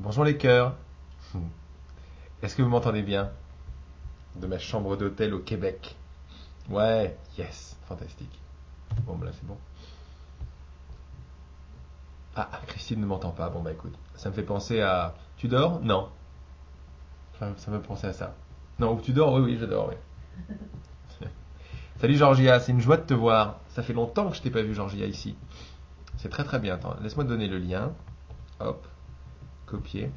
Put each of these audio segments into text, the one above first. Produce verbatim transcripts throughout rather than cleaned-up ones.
Bonjour les cœurs. Est-ce que vous m'entendez bien? De ma chambre d'hôtel au Québec. Ouais, yes, fantastique. Bon, bah là c'est bon. Ah, Christine ne m'entend pas. Bon, bah écoute, ça me fait penser à... Tu dors? Non. Enfin, ça me fait penser à ça. Non, ou tu dors? Oui, oui, je dors, oui. Salut Georgia, c'est une joie de te voir. Ça fait longtemps que je t'ai pas vu Georgia ici. C'est très très bien. Attends, laisse-moi te donner le lien. Hop, copier.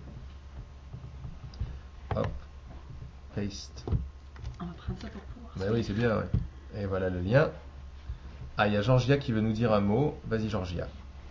Hop, paste. On va prendre ça pour pouvoir. Bah oui, c'est bien, ouais. Et voilà le lien. Ah, il y a Georgia qui veut nous dire un mot. Vas-y Georgia.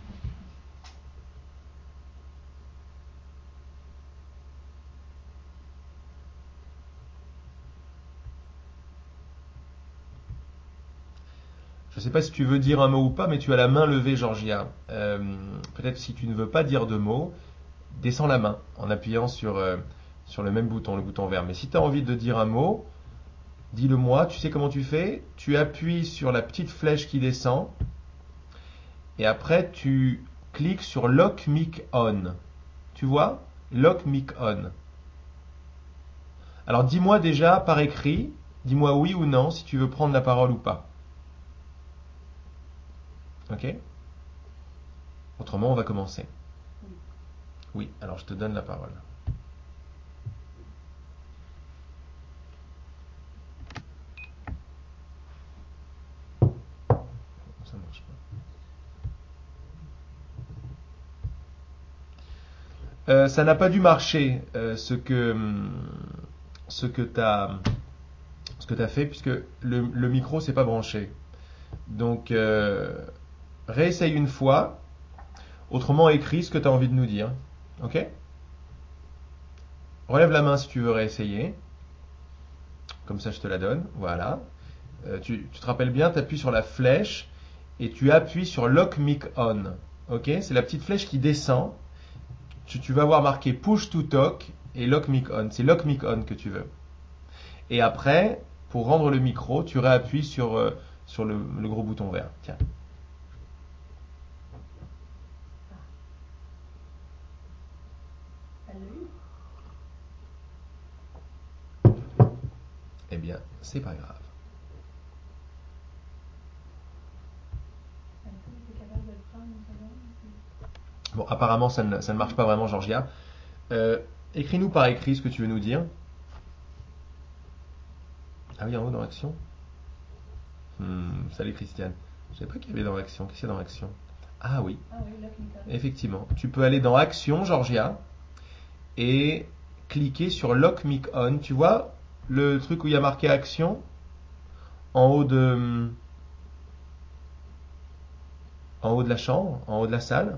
Je ne sais pas si tu veux dire un mot ou pas, mais tu as la main levée, Georgia. Euh, peut-être si tu ne veux pas dire de mots, descends la main en appuyant sur, euh, sur le même bouton, le bouton vert. Mais si tu as envie de dire un mot, dis-le moi. Tu sais comment tu fais? Tu appuies sur la petite flèche qui descend et après tu cliques sur Lock Mic On. Tu vois? Lock Mic On. Alors dis-moi déjà par écrit, dis-moi oui ou non si tu veux prendre la parole ou pas. Ok? Autrement, on va commencer. Oui, alors je te donne la parole. Ça marche pas. Euh, ça n'a pas dû marcher euh, ce que ce que t'as ce que t'as fait puisque le, le micro s'est pas branché. Donc euh, réessaye une fois. Autrement, écris ce que tu as envie de nous dire. Ok? Relève la main si tu veux réessayer. Comme ça, je te la donne. Voilà. Euh, tu, tu te rappelles bien, tu appuies sur la flèche et tu appuies sur Lock Mic On. Ok? C'est la petite flèche qui descend. Tu, tu vas voir marqué Push to Talk et Lock Mic On. C'est Lock Mic On que tu veux. Et après, pour rendre le micro, tu réappuies sur, euh, sur le, le gros bouton vert. Tiens. Eh bien, c'est pas grave. Bon, apparemment, ça ne, ça ne marche pas vraiment, Georgia. Euh, écris-nous par écrit ce que tu veux nous dire. Ah oui, en haut dans l'action. Hmm, salut Christiane. Je savais pas qu'il y avait dans l'action. Qu'est-ce qu'il y a dans l'action? Ah oui. Ah oui, Lock Mic On. Effectivement. Tu peux aller dans Action, Georgia, et cliquer sur Lock Mic On. Tu vois le truc où il y a marqué Action en haut de en haut de la chambre, en haut de la salle.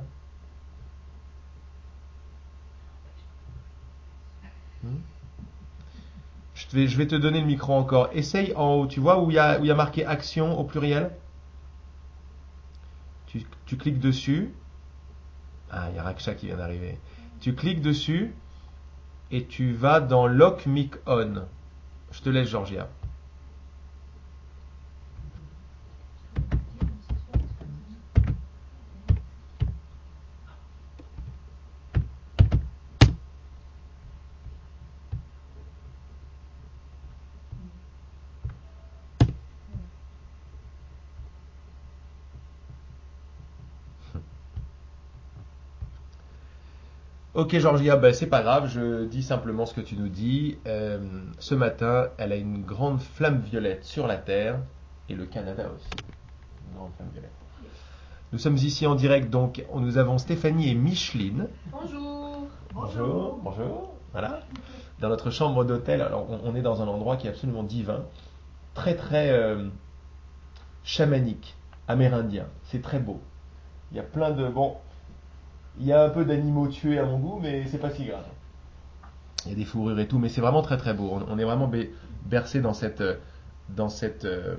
Hmm. Je, te vais, je vais te donner le micro encore. Essaye en haut. Tu vois où il y a, où il y a marqué Action au pluriel? Tu, tu cliques dessus. Ah, il y a Raksha qui vient d'arriver. Tu cliques dessus et tu vas dans Lock Mic On. Je te laisse, Georgia. Ok, Georgia, ben, c'est pas grave, je dis simplement ce que tu nous dis. Euh, ce matin, elle a une grande flamme violette sur la Terre et le Canada aussi. Une grande flamme violette. Nous sommes ici en direct, donc nous avons Stéphanie et Micheline. Bonjour. Bonjour, bonjour. Voilà. Dans notre chambre d'hôtel, alors on, on est dans un endroit qui est absolument divin, très très euh, chamanique, amérindien. C'est très beau. Il y a plein de bon, il y a un peu d'animaux tués à mon goût, mais c'est pas si grave. Il y a des fourrures et tout, mais c'est vraiment très très beau. On, on est vraiment bercé dans cette dans cette euh,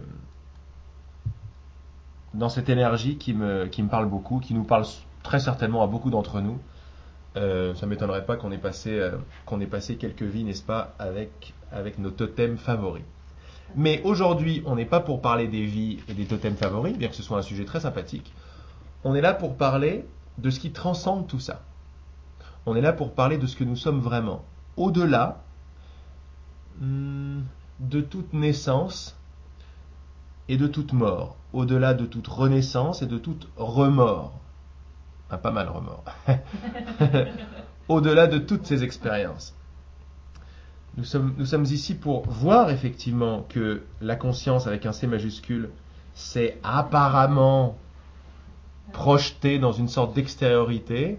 dans cette énergie qui me qui me parle beaucoup, qui nous parle très certainement à beaucoup d'entre nous. Euh, ça m'étonnerait pas qu'on ait passé euh, qu'on ait passé quelques vies, n'est-ce pas, avec avec nos totems favoris. Mais aujourd'hui, on n'est pas pour parler des vies et des totems favoris, bien que ce soit un sujet très sympathique. On est là pour parler de ce qui transcende tout ça. On est là pour parler de ce que nous sommes vraiment. Au-delà hum, de toute naissance et de toute mort. Au-delà de toute renaissance et de toute remords. Ah, pas mal remords. Au-delà de toutes ces expériences. Nous sommes, nous sommes ici pour voir effectivement que la conscience avec un C majuscule s'est apparemment projetée dans une sorte d'extériorité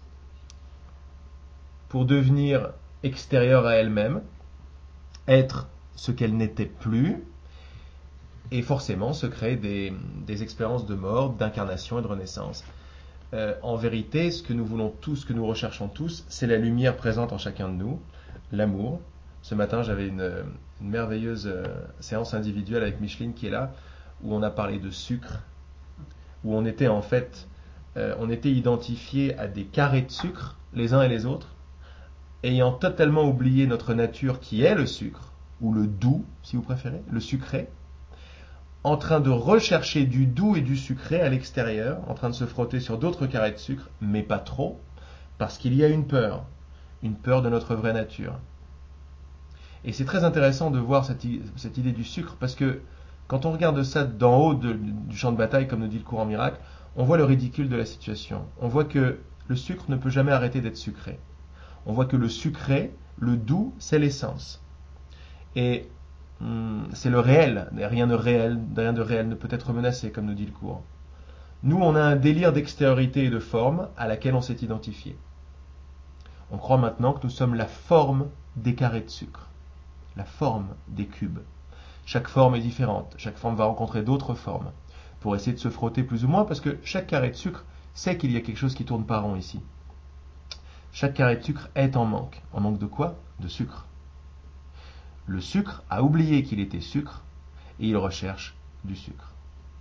pour devenir extérieure à elle-même, être ce qu'elle n'était plus, et forcément se créer des, des expériences de mort, d'incarnation et de renaissance. Euh, en vérité, ce que nous voulons tous, ce que nous recherchons tous, c'est la lumière présente en chacun de nous, l'amour. Ce matin, j'avais une, une merveilleuse euh, séance individuelle avec Micheline qui est là, où on a parlé de sucre, où on était en fait, euh, on était identifiés à des carrés de sucre, les uns et les autres, ayant totalement oublié notre nature qui est le sucre, ou le doux, si vous préférez, le sucré, en train de rechercher du doux et du sucré à l'extérieur, en train de se frotter sur d'autres carrés de sucre, mais pas trop, parce qu'il y a une peur, une peur de notre vraie nature. Et c'est très intéressant de voir cette, cette idée du sucre, parce que quand on regarde ça d'en haut de, du champ de bataille, comme nous dit le courant miracle, on voit le ridicule de la situation. On voit que le sucre ne peut jamais arrêter d'être sucré. On voit que le sucré, le doux, c'est l'essence. Et hum, c'est le réel. Rien de réel, rien de réel ne peut être menacé, comme nous dit le courant. Nous, on a un délire d'extériorité et de forme à laquelle on s'est identifié. On croit maintenant que nous sommes la forme des carrés de sucre, la forme des cubes. Chaque forme est différente. Chaque forme va rencontrer d'autres formes pour essayer de se frotter plus ou moins, parce que chaque carré de sucre sait qu'il y a quelque chose qui tourne pas rond ici. Chaque carré de sucre est en manque. En manque de quoi? De sucre. Le sucre a oublié qu'il était sucre et il recherche du sucre.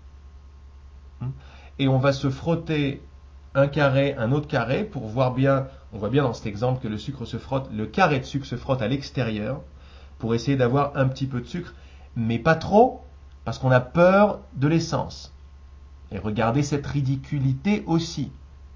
Et on va se frotter un carré, un autre carré pour voir bien, on voit bien dans cet exemple que le sucre se frotte, le carré de sucre se frotte à l'extérieur pour essayer d'avoir un petit peu de sucre, mais pas trop, parce qu'on a peur de l'essence. Et regardez cette ridiculité aussi.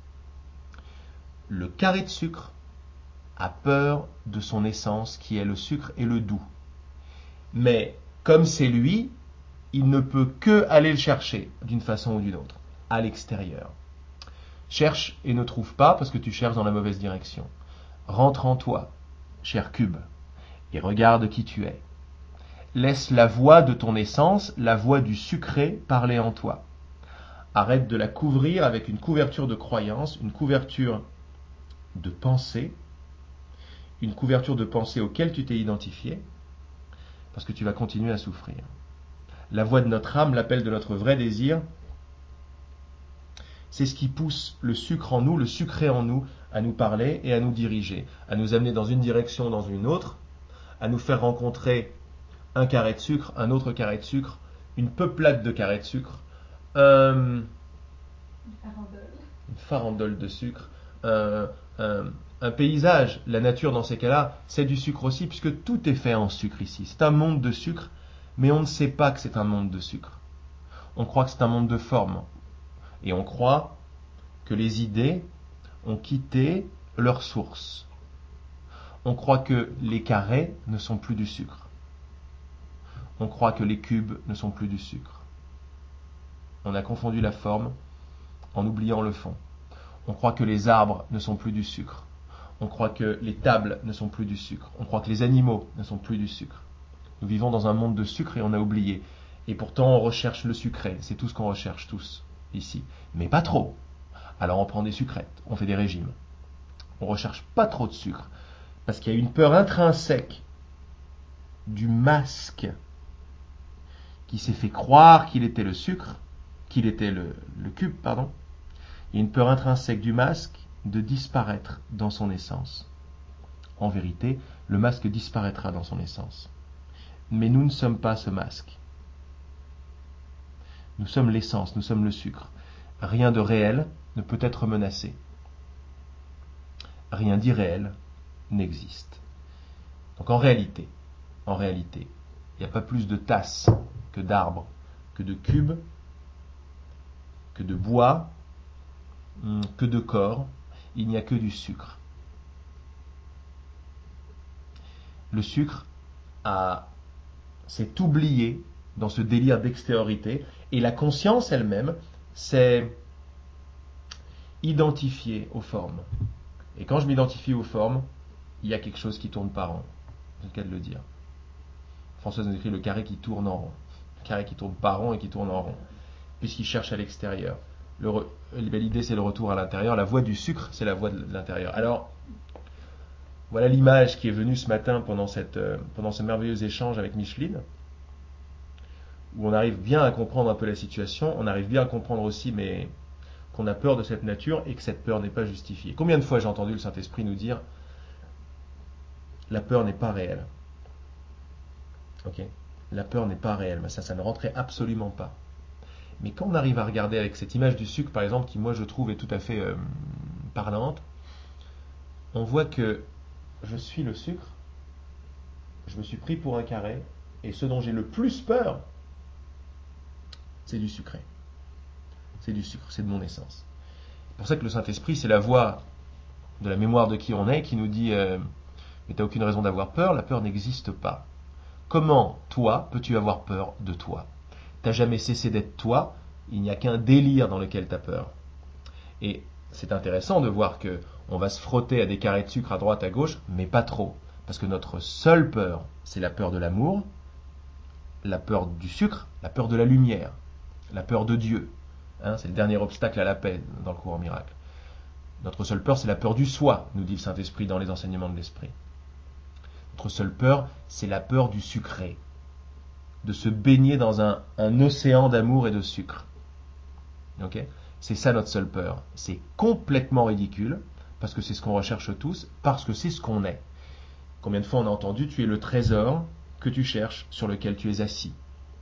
Le carré de sucre a peur de son essence qui est le sucre et le doux. Mais comme c'est lui, il ne peut que aller le chercher d'une façon ou d'une autre, à l'extérieur. Cherche et ne trouve pas parce que tu cherches dans la mauvaise direction. Rentre en toi, cher cube, et regarde qui tu es. Laisse la voix de ton essence, la voix du sucré, parler en toi. Arrête de la couvrir avec une couverture de croyance, une couverture de pensée, une couverture de pensée auquel tu t'es identifié, parce que tu vas continuer à souffrir. La voix de notre âme, l'appel de notre vrai désir, c'est ce qui pousse le sucre en nous, le sucré en nous, à nous parler et à nous diriger, à nous amener dans une direction, dans une autre, à nous faire rencontrer un carré de sucre, un autre carré de sucre, une peuplade de carrés de sucre, un, une farandole de sucre, un, un, un paysage. La nature dans ces cas-là, c'est du sucre aussi, puisque tout est fait en sucre ici. C'est un monde de sucre, mais on ne sait pas que c'est un monde de sucre. On croit que c'est un monde de forme. Et on croit que les idées ont quitté leur source. On croit que les carrés ne sont plus du sucre. On croit que les cubes ne sont plus du sucre. On a confondu la forme en oubliant le fond. On croit que les arbres ne sont plus du sucre. On croit que les tables ne sont plus du sucre. On croit que les animaux ne sont plus du sucre. Nous vivons dans un monde de sucre et on a oublié. Et pourtant on recherche le sucré. C'est tout ce qu'on recherche tous ici. Mais pas trop. Alors on prend des sucrètes, on fait des régimes. On recherche pas trop de sucre. Parce qu'il y a une peur intrinsèque du masque qui s'est fait croire qu'il était le sucre, qu'il était le, le cube, pardon. Il y a une peur intrinsèque du masque de disparaître dans son essence. En vérité, le masque disparaîtra dans son essence. Mais nous ne sommes pas ce masque. Nous sommes l'essence, nous sommes le sucre. Rien de réel ne peut être menacé. Rien d'irréel n'existe. Donc en réalité, en réalité, il n'y a pas plus de tasses que d'arbres, que de cubes, que de bois, que de corps. Il n'y a que du sucre. Le sucre a, s'est oublié dans ce délire d'extériorité, et la conscience elle-même s'est identifiée aux formes. Et quand je m'identifie aux formes, il y a quelque chose qui tourne pas rond. C'est le cas de le dire. Françoise nous écrit le carré qui tourne en rond. Le carré qui tourne pas rond et qui tourne en rond. Puisqu'il cherche à l'extérieur. Le re... L'idée, c'est le retour à l'intérieur. La voie du sucre, c'est la voie de l'intérieur. Alors, voilà l'image qui est venue ce matin pendant, cette, euh, pendant ce merveilleux échange avec Micheline, où on arrive bien à comprendre un peu la situation. On arrive bien à comprendre aussi mais, qu'on a peur de cette nature et que cette peur n'est pas justifiée. Combien de fois j'ai entendu le Saint-Esprit nous dire la peur n'est pas réelle. Ok, la peur n'est pas réelle, mais ça, ça ne rentrait absolument pas. Mais quand on arrive à regarder avec cette image du sucre, par exemple, qui moi je trouve est tout à fait euh, parlante, on voit que je suis le sucre, je me suis pris pour un carré, et ce dont j'ai le plus peur, c'est du sucré. C'est du sucre, c'est de mon essence. C'est pour ça que le Saint-Esprit, c'est la voix de la mémoire de qui on est, qui nous dit euh, mais t'as aucune raison d'avoir peur, la peur n'existe pas. Comment, toi, peux-tu avoir peur de toi? T'as jamais cessé d'être toi, il n'y a qu'un délire dans lequel t'as peur. Et c'est intéressant de voir que on va se frotter à des carrés de sucre à droite, à gauche, mais pas trop. Parce que notre seule peur, c'est la peur de l'amour, la peur du sucre, la peur de la lumière, la peur de Dieu. Hein, c'est le dernier obstacle à la paix dans le courant miracle. Notre seule peur, c'est la peur du soi, nous dit le Saint-Esprit dans les enseignements de l'Esprit. Notre seule peur, c'est la peur du sucré, de se baigner dans un, un océan d'amour et de sucre. Okay ? C'est ça notre seule peur. C'est complètement ridicule, parce que c'est ce qu'on recherche tous, parce que c'est ce qu'on est. Combien de fois on a entendu, tu es le trésor que tu cherches, sur lequel tu es assis.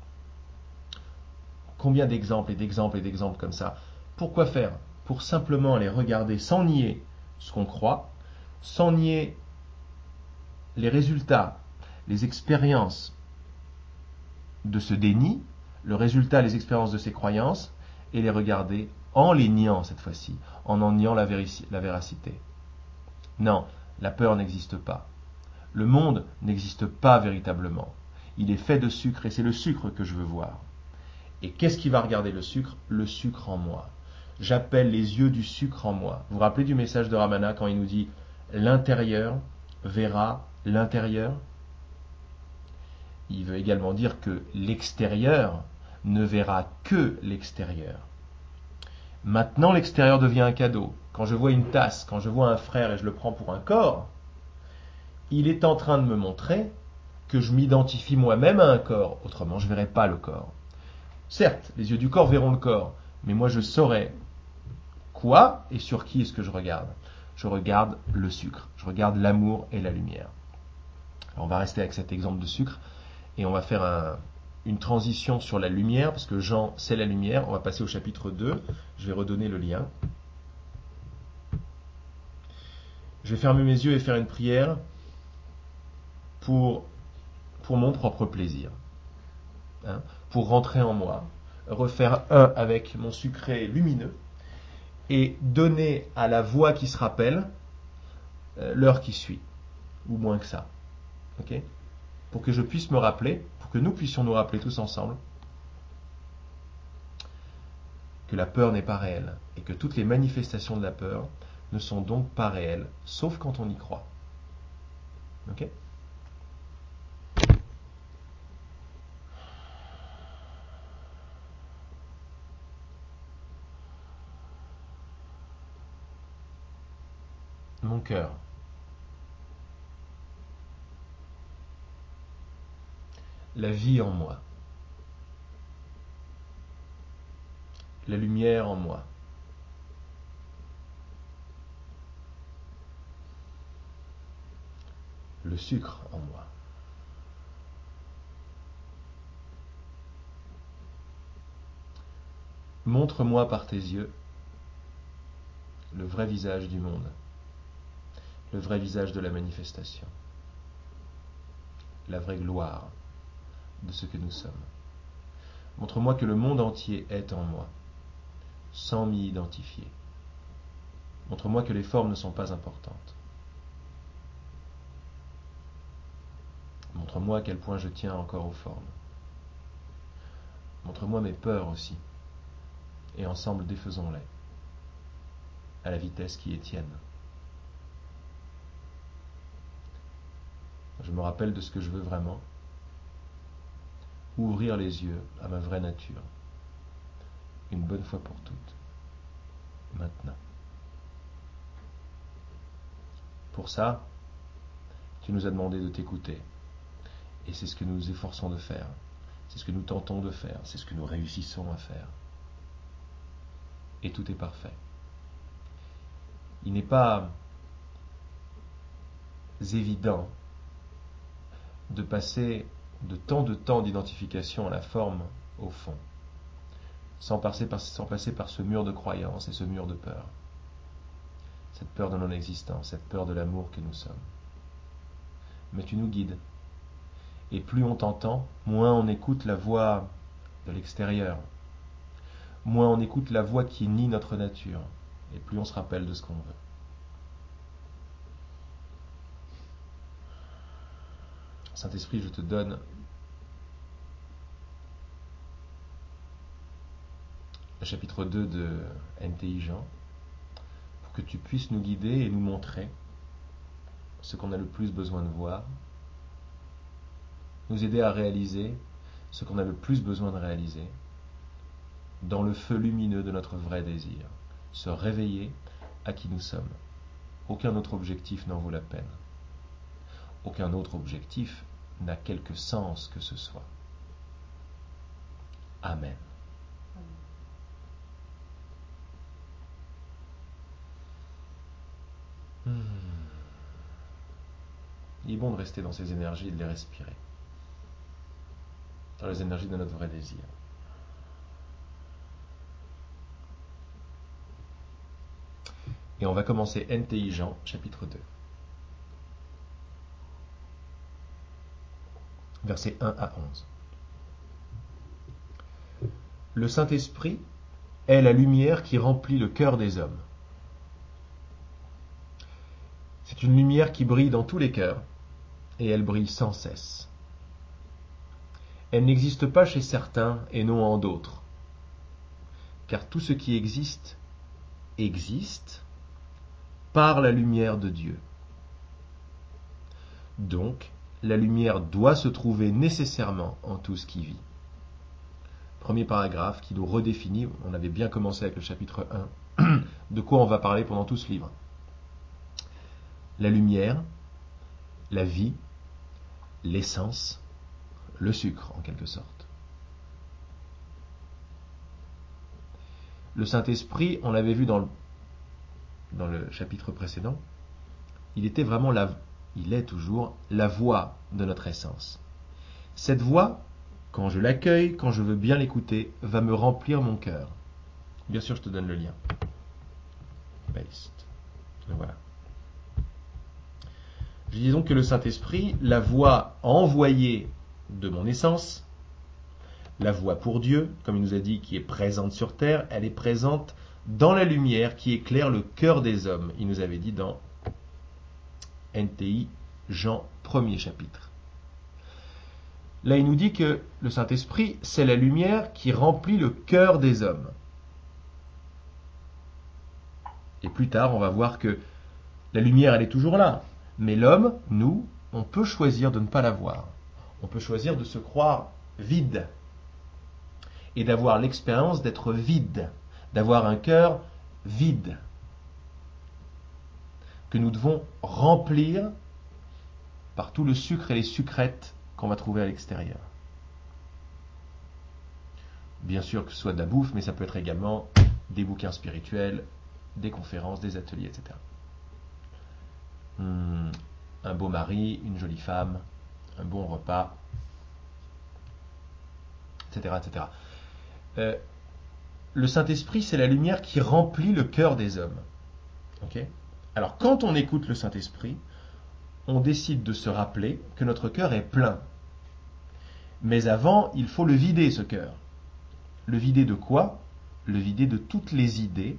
Combien d'exemples et d'exemples et d'exemples comme ça. Pourquoi faire? Pour simplement aller regarder sans nier ce qu'on croit, sans nier les résultats, les expériences de ce déni, le résultat, les expériences de ces croyances, et les regarder en les niant cette fois-ci, en en niant la, véri- la véracité. Non, la peur n'existe pas. Le monde n'existe pas véritablement. Il est fait de sucre et c'est le sucre que je veux voir. Et qu'est-ce qui va regarder le sucre? Le sucre en moi. J'appelle les yeux du sucre en moi. Vous vous rappelez du message de Ramana quand il nous dit « l'intérieur verra l'intérieur » Il veut également dire que l'extérieur ne verra que l'extérieur. Maintenant, l'extérieur devient un cadeau. Quand je vois une tasse, quand je vois un frère et je le prends pour un corps, il est en train de me montrer que je m'identifie moi-même à un corps. Autrement, je ne verrai pas le corps. Certes, les yeux du corps verront le corps, mais moi je saurai quoi et sur qui est-ce que je regarde. Je regarde le sucre, je regarde l'amour et la lumière. Alors on va rester avec cet exemple de sucre et on va faire un, une transition sur la lumière, parce que Jean, c'est la lumière. On va passer au chapitre deux, je vais redonner le lien. Je vais fermer mes yeux et faire une prière pour, pour mon propre plaisir, hein, pour rentrer en moi, refaire un avec mon sucré lumineux, et donner à la voix qui se rappelle euh, l'heure qui suit, ou moins que ça. Okay ? Pour que je puisse me rappeler, pour que nous puissions nous rappeler tous ensemble que la peur n'est pas réelle, et que toutes les manifestations de la peur ne sont donc pas réelles, sauf quand on y croit. Ok ? Mon cœur. La vie en moi. La lumière en moi. Le sucre en moi. Montre-moi par tes yeux le vrai visage du monde, le vrai visage de la manifestation, la vraie gloire de ce que nous sommes. Montre-moi que le monde entier est en moi, sans m'y identifier. Montre-moi que les formes ne sont pas importantes. Montre-moi à quel point je tiens encore aux formes. Montre-moi mes peurs aussi. Et ensemble défaisons-les à la vitesse qui est tienne. Je me rappelle de ce que je veux vraiment. Ouvrir les yeux à ma vraie nature. Une bonne fois pour toutes. Maintenant. Pour ça, tu nous as demandé de t'écouter. Et c'est ce que nous nous efforçons de faire. C'est ce que nous tentons de faire. C'est ce que nous réussissons à faire. Et tout est parfait. Il n'est pas évident de passer de tant de temps d'identification à la forme au fond, sans passer par, sans passer par ce mur de croyance et ce mur de peur. Cette peur de non-existence, cette peur de l'amour que nous sommes. Mais tu nous guides. Et plus on t'entend, moins on écoute la voix de l'extérieur. Moins on écoute la voix qui nie notre nature. Et plus on se rappelle de ce qu'on veut. Saint-Esprit, je te donne le chapitre deux de N T I Jean pour que tu puisses nous guider et nous montrer ce qu'on a le plus besoin de voir, nous aider à réaliser ce qu'on a le plus besoin de réaliser dans le feu lumineux de notre vrai désir, se réveiller à qui nous sommes. Aucun autre objectif n'en vaut la peine. Aucun autre objectif n'a quelque sens que ce soit. Amen. Hmm. Il est bon de rester dans ces énergies et de les respirer. Dans les énergies de notre vrai désir. Et on va commencer N T I Jean, chapitre deux. Versets un à onze. Le Saint-Esprit est la lumière qui remplit le cœur des hommes. C'est une lumière qui brille dans tous les cœurs, et elle brille sans cesse. Elle n'existe pas chez certains et non en d'autres, car tout ce qui existe, existe par la lumière de Dieu. Donc, la lumière doit se trouver nécessairement en tout ce qui vit. Premier paragraphe qui nous redéfinit, on avait bien commencé avec le chapitre un, de quoi on va parler pendant tout ce livre. La lumière, la vie, l'essence, le sucre en quelque sorte. Le Saint-Esprit, on l'avait vu dans le, dans le chapitre précédent, il était vraiment la, il est toujours la voix de notre essence. Cette voix, quand je l'accueille, quand je veux bien l'écouter, va me remplir mon cœur. Bien sûr, je te donne le lien. Paste. Le voilà. Je dis donc que le Saint-Esprit, la voix envoyée de mon essence, la voix pour Dieu, comme il nous a dit, qui est présente sur terre, elle est présente dans la lumière qui éclaire le cœur des hommes. Il nous avait dit dans N T I Jean, premier chapitre. Là, il nous dit que le Saint-Esprit, c'est la lumière qui remplit le cœur des hommes. Et plus tard, on va voir que la lumière, elle est toujours là. Mais l'homme, nous, on peut choisir de ne pas la voir. On peut choisir de se croire vide. Et d'avoir l'expérience d'être vide. D'avoir un cœur vide. Que nous devons remplir par tout le sucre et les sucrètes qu'on va trouver à l'extérieur. Bien sûr que ce soit de la bouffe, mais ça peut être également des bouquins spirituels, des conférences, des ateliers, et cetera. Hum, un beau mari, une jolie femme, un bon repas, et cetera, et cetera. Euh, le Saint-Esprit, c'est la lumière qui remplit le cœur des hommes. Okay ? Alors, quand on écoute le Saint-Esprit, on décide de se rappeler que notre cœur est plein. Mais avant, il faut le vider, ce cœur. Le vider de quoi ? Le vider de toutes les idées,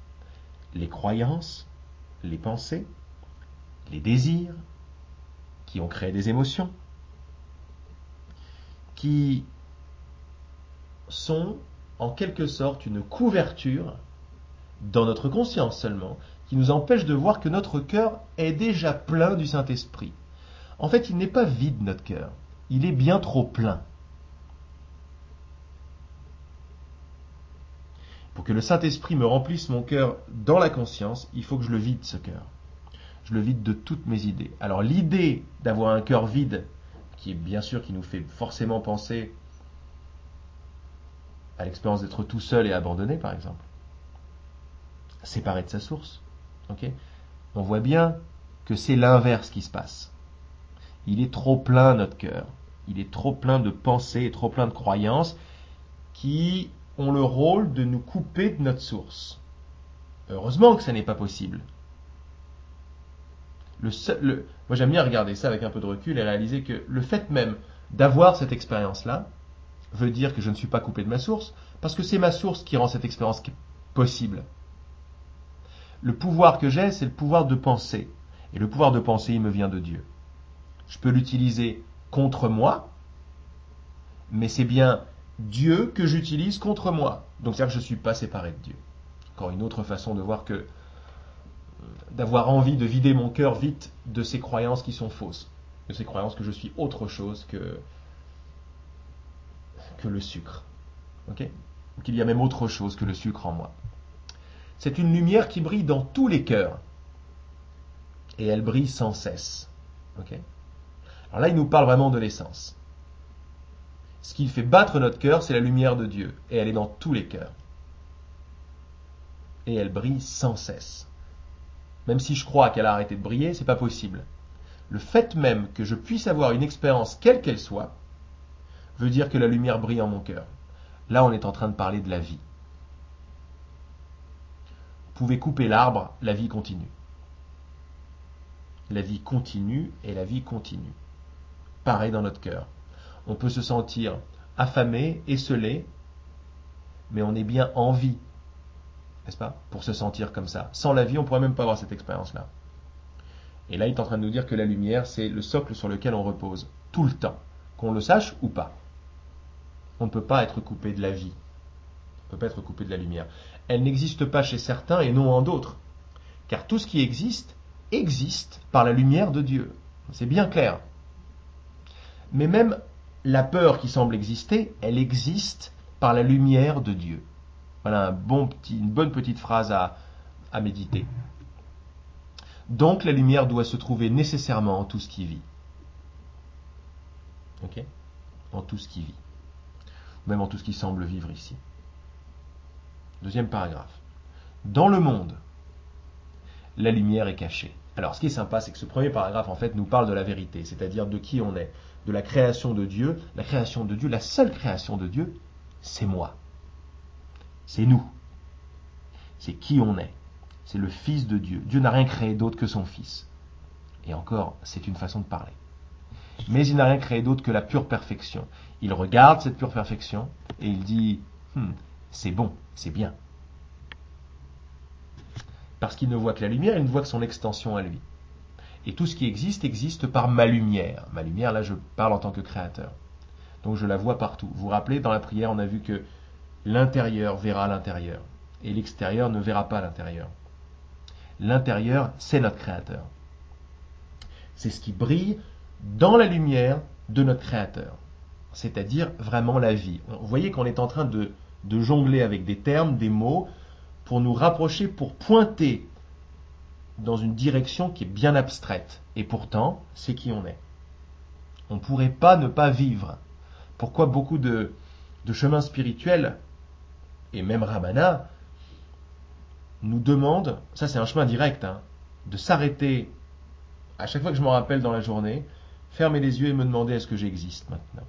les croyances, les pensées, les désirs qui ont créé des émotions, qui sont en quelque sorte une couverture dans notre conscience seulement, qui nous empêche de voir que notre cœur est déjà plein du Saint-Esprit. En fait, il n'est pas vide notre cœur, il est bien trop plein. Pour que le Saint-Esprit me remplisse mon cœur dans la conscience, il faut que je le vide ce cœur. Je le vide de toutes mes idées. Alors l'idée d'avoir un cœur vide, qui est bien sûr qui nous fait forcément penser à l'expérience d'être tout seul et abandonné par exemple, séparé de sa source, okay, on voit bien que c'est l'inverse qui se passe. Il est trop plein notre cœur, il est trop plein de pensées et trop plein de croyances qui ont le rôle de nous couper de notre source. Heureusement que ça n'est pas possible. Le seul, le, moi j'aime bien regarder ça avec un peu de recul et réaliser que le fait même d'avoir cette expérience-là veut dire que je ne suis pas coupé de ma source, parce que c'est ma source qui rend cette expérience possible. Le pouvoir que j'ai, c'est le pouvoir de penser. Et le pouvoir de penser, il me vient de Dieu. Je peux l'utiliser contre moi, mais c'est bien Dieu que j'utilise contre moi. Donc c'est-à-dire que je ne suis pas séparé de Dieu. Encore une autre façon de voir que d'avoir envie de vider mon cœur vite de ces croyances qui sont fausses, de ces croyances que je suis autre chose que, que le sucre. Okay ? Qu'il y a même autre chose que le sucre en moi. C'est une lumière qui brille dans tous les cœurs. Et elle brille sans cesse. Okay ? Alors là, il nous parle vraiment de l'essence. Ce qui fait battre notre cœur, c'est la lumière de Dieu. Et elle est dans tous les cœurs. Et elle brille sans cesse. Même si je crois qu'elle a arrêté de briller, c'est pas possible. Le fait même que je puisse avoir une expérience quelle qu'elle soit, veut dire que la lumière brille en mon cœur. Là, on est en train de parler de la vie. Vous pouvez couper l'arbre, la vie continue. La vie continue et la vie continue. Pareil dans notre cœur. On peut se sentir affamé, esseulé, mais on est bien en vie, n'est-ce pas, pour se sentir comme ça. Sans la vie, on ne pourrait même pas avoir cette expérience-là. Et là, il est en train de nous dire que la lumière, c'est le socle sur lequel on repose, tout le temps, qu'on le sache ou pas. On ne peut pas être coupé de la vie. On ne peut pas être coupé de la lumière. Elle n'existe pas chez certains et non en d'autres. Car tout ce qui existe, existe par la lumière de Dieu. C'est bien clair. Mais même la peur qui semble exister, elle existe par la lumière de Dieu. Voilà un bon petit, une bonne petite phrase à, à méditer. Donc la lumière doit se trouver nécessairement en tout ce qui vit. Ok ? En tout ce qui vit. Même en tout ce qui semble vivre ici. Deuxième paragraphe. Dans le monde, la lumière est cachée. Alors ce qui est sympa, c'est que ce premier paragraphe en fait nous parle de la vérité, c'est-à-dire de qui on est, de la création de Dieu. La création de Dieu, la seule création de Dieu, c'est moi. C'est nous. C'est qui on est. C'est le Fils de Dieu. Dieu n'a rien créé d'autre que son Fils. Et encore, c'est une façon de parler. Mais il n'a rien créé d'autre que la pure perfection. Il regarde cette pure perfection et il dit hm, c'est bon, c'est bien. Parce qu'il ne voit que la lumière, il ne voit que son extension à lui. Et tout ce qui existe, existe par ma lumière. Ma lumière, là, je parle en tant que créateur. Donc je la vois partout. Vous vous rappelez, dans la prière, on a vu que l'intérieur verra l'intérieur. Et l'extérieur ne verra pas l'intérieur. L'intérieur, c'est notre créateur. C'est ce qui brille dans la lumière de notre créateur. C'est-à-dire vraiment la vie. Vous voyez qu'on est en train de, de jongler avec des termes, des mots, pour nous rapprocher, pour pointer dans une direction qui est bien abstraite. Et pourtant, c'est qui on est. On ne pourrait pas ne pas vivre. Pourquoi beaucoup de, de chemins spirituels, et même Ramana, nous demandent, ça c'est un chemin direct, hein, de s'arrêter, à chaque fois que je m'en rappelle dans la journée, fermer les yeux et me demander est-ce que j'existe maintenant.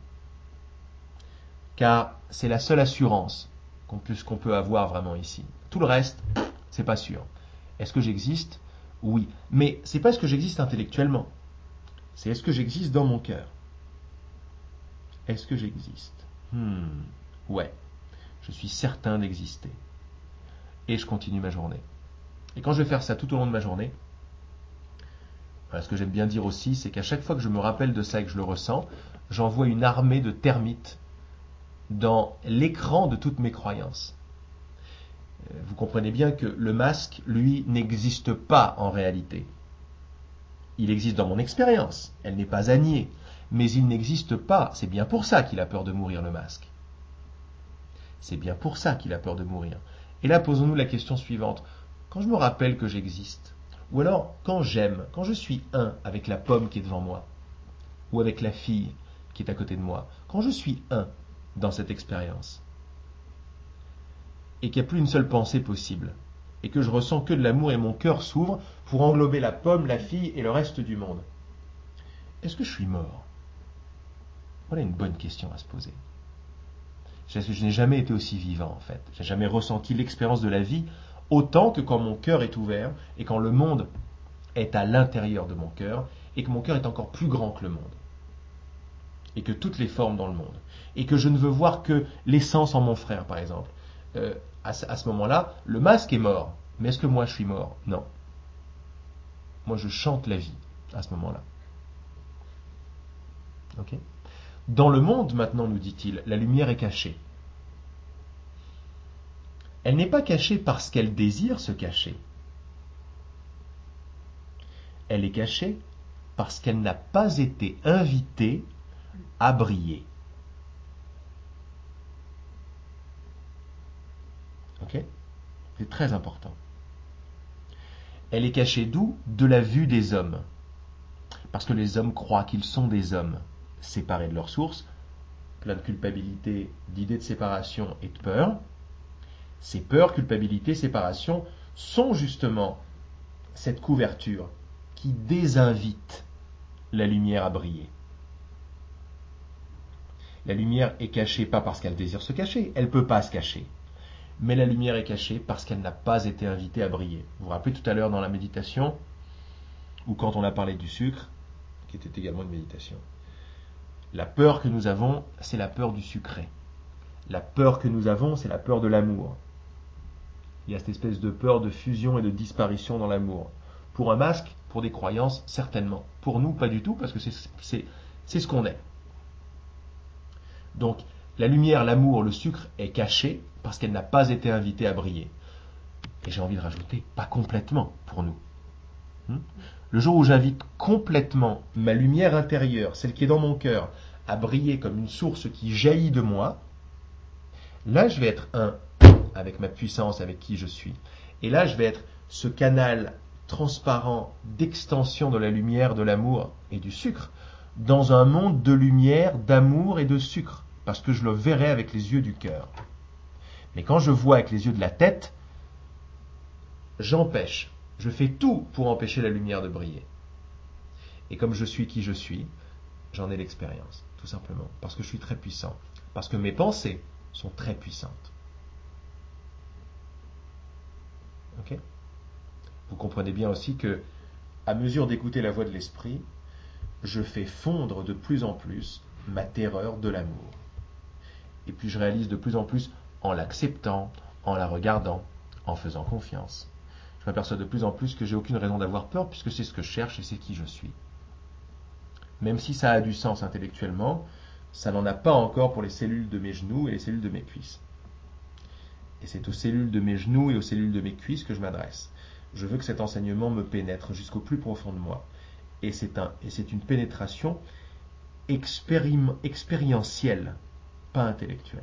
Car c'est la seule assurance qu'on puisse, qu'on peut avoir vraiment ici. Tout le reste, c'est pas sûr. Est-ce que j'existe ? Oui. Mais c'est pas est-ce que j'existe intellectuellement. C'est est-ce que j'existe dans mon cœur. Est-ce que j'existe ? Hmm. Ouais. Je suis certain d'exister. Et je continue ma journée. Et quand je vais faire ça tout au long de ma journée, Voilà, ce que j'aime bien dire aussi, c'est qu'à chaque fois que je me rappelle de ça et que je le ressens, j'envoie une armée de termites dans l'écran de toutes mes croyances. Vous comprenez bien que le masque, lui, n'existe pas en réalité. Il existe dans mon expérience, elle n'est pas à nier, mais il n'existe pas. C'est bien pour ça qu'il a peur de mourir, le masque. C'est bien pour ça qu'il a peur de mourir. Et là, posons-nous la question suivante. Quand je me rappelle que j'existe, ou alors quand j'aime, quand je suis un avec la pomme qui est devant moi, ou avec la fille qui est à côté de moi, quand je suis un dans cette expérience, et qu'il n'y a plus une seule pensée possible, et que je ressens que de l'amour et mon cœur s'ouvre pour englober la pomme, la fille et le reste du monde, est-ce que je suis mort? Voilà une bonne question à se poser. Parce que je n'ai jamais été aussi vivant en fait. Je n'ai jamais ressenti l'expérience de la vie autant que quand mon cœur est ouvert et quand le monde est à l'intérieur de mon cœur et que mon cœur est encore plus grand que le monde. Et que toutes les formes dans le monde. Et que je ne veux voir que l'essence en mon frère par exemple. Euh, à ce, à ce moment-là, le masque est mort. Mais est-ce que moi je suis mort? Non. Moi je chante la vie à ce moment-là. Ok? Dans le monde maintenant, nous dit-il, la lumière est cachée. Elle n'est pas cachée parce qu'elle désire se cacher. Elle est cachée parce qu'elle n'a pas été invitée à briller. Ok? C'est très important. Elle est cachée d'où? De la vue des hommes. Parce que les hommes croient qu'ils sont des hommes séparés de leur source, plein de culpabilité, d'idées de séparation et de peur. Ces peurs, culpabilité, séparation sont justement cette couverture qui désinvite la lumière à briller. La lumière est cachée pas parce qu'elle désire se cacher, elle ne peut pas se cacher. Mais la lumière est cachée parce qu'elle n'a pas été invitée à briller. Vous vous rappelez tout à l'heure dans la méditation, ou quand on a parlé du sucre, qui était également une méditation. La peur que nous avons, c'est la peur du sucré. La peur que nous avons, c'est la peur de l'amour. Il y a cette espèce de peur de fusion et de disparition dans l'amour. Pour un masque, pour des croyances, certainement. Pour nous, pas du tout, parce que c'est, c'est, c'est ce qu'on est. Donc, la lumière, l'amour, le sucre est cachée parce qu'elle n'a pas été invitée à briller. Et j'ai envie de rajouter, pas complètement pour nous. Le jour où j'invite complètement ma lumière intérieure, celle qui est dans mon cœur, à briller comme une source qui jaillit de moi, là je vais être un avec ma puissance, avec qui je suis. Et là je vais être ce canal transparent d'extension de la lumière, de l'amour et du sucre dans un monde de lumière, d'amour et de sucre, parce que je le verrai avec les yeux du cœur. Mais quand je vois avec les yeux de la tête, j'empêche. Je fais tout pour empêcher la lumière de briller. Et comme je suis qui je suis, j'en ai l'expérience, tout simplement. Parce que je suis très puissant. Parce que mes pensées sont très puissantes. Ok ? Vous comprenez bien aussi que, à mesure d'écouter la voix de l'esprit, je fais fondre de plus en plus ma terreur de l'amour. Et puis je réalise de plus en plus en l'acceptant, en la regardant, en faisant confiance. Je m'aperçois de plus en plus que j'ai aucune raison d'avoir peur puisque c'est ce que je cherche et c'est qui je suis. Même si ça a du sens intellectuellement, ça n'en a pas encore pour les cellules de mes genoux et les cellules de mes cuisses. Et c'est aux cellules de mes genoux et aux cellules de mes cuisses que je m'adresse. Je veux que cet enseignement me pénètre jusqu'au plus profond de moi. Et c'est, un, et c'est une pénétration expérim, expérientielle, pas intellectuelle.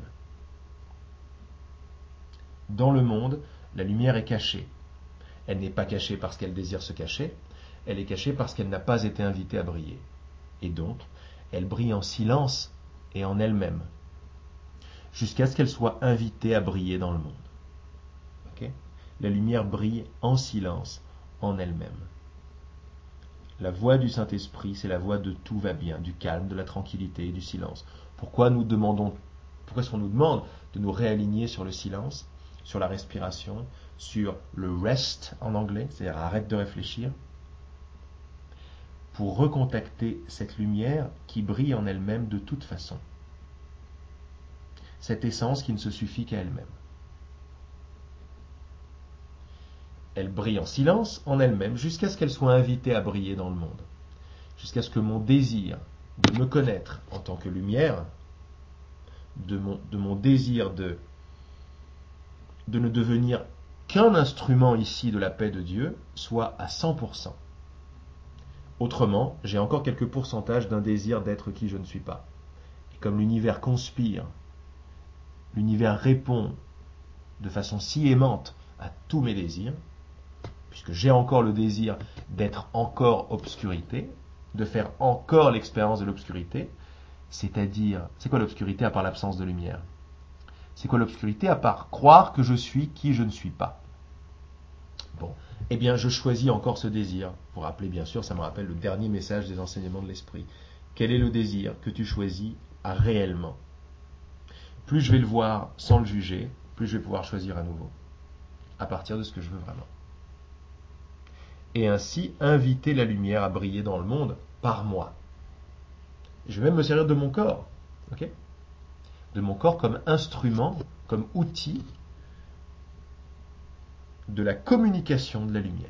Dans le monde, la lumière est cachée. Elle n'est pas cachée parce qu'elle désire se cacher, elle est cachée parce qu'elle n'a pas été invitée à briller. Et donc, elle brille en silence et en elle-même, jusqu'à ce qu'elle soit invitée à briller dans le monde. Okay ? La lumière brille en silence, en elle-même. La voix du Saint-Esprit, c'est la voix de tout va bien, du calme, de la tranquillité et du silence. Pourquoi nous demandons, pourquoi est-ce qu'on nous demande de nous réaligner sur le silence, sur la respiration, sur le rest en anglais, c'est-à-dire arrête de réfléchir, pour recontacter cette lumière qui brille en elle-même de toute façon. Cette essence qui ne se suffit qu'à elle-même. Elle brille en silence en elle-même jusqu'à ce qu'elle soit invitée à briller dans le monde. Jusqu'à ce que mon désir de me connaître en tant que lumière, de mon, de mon désir de, de ne devenir qu'un instrument ici de la paix de Dieu, soit à cent pour cent. Autrement, j'ai encore quelques pourcentages d'un désir d'être qui je ne suis pas. Et comme l'univers conspire, l'univers répond de façon si aimante à tous mes désirs, puisque j'ai encore le désir d'être encore obscurité, de faire encore l'expérience de l'obscurité, c'est-à-dire, c'est quoi l'obscurité à part l'absence de lumière? C'est quoi l'obscurité à part croire que je suis qui je ne suis pas? Bon, eh bien je choisis encore ce désir. Pour rappeler, bien sûr, ça me rappelle le dernier message des enseignements de l'esprit. Quel est le désir que tu choisis à réellement? Plus je vais le voir sans le juger, plus je vais pouvoir choisir à nouveau, à partir de ce que je veux vraiment. Et ainsi inviter la lumière à briller dans le monde par moi. Je vais même me servir de mon corps, ok? De mon corps comme instrument, comme outil de la communication de la lumière.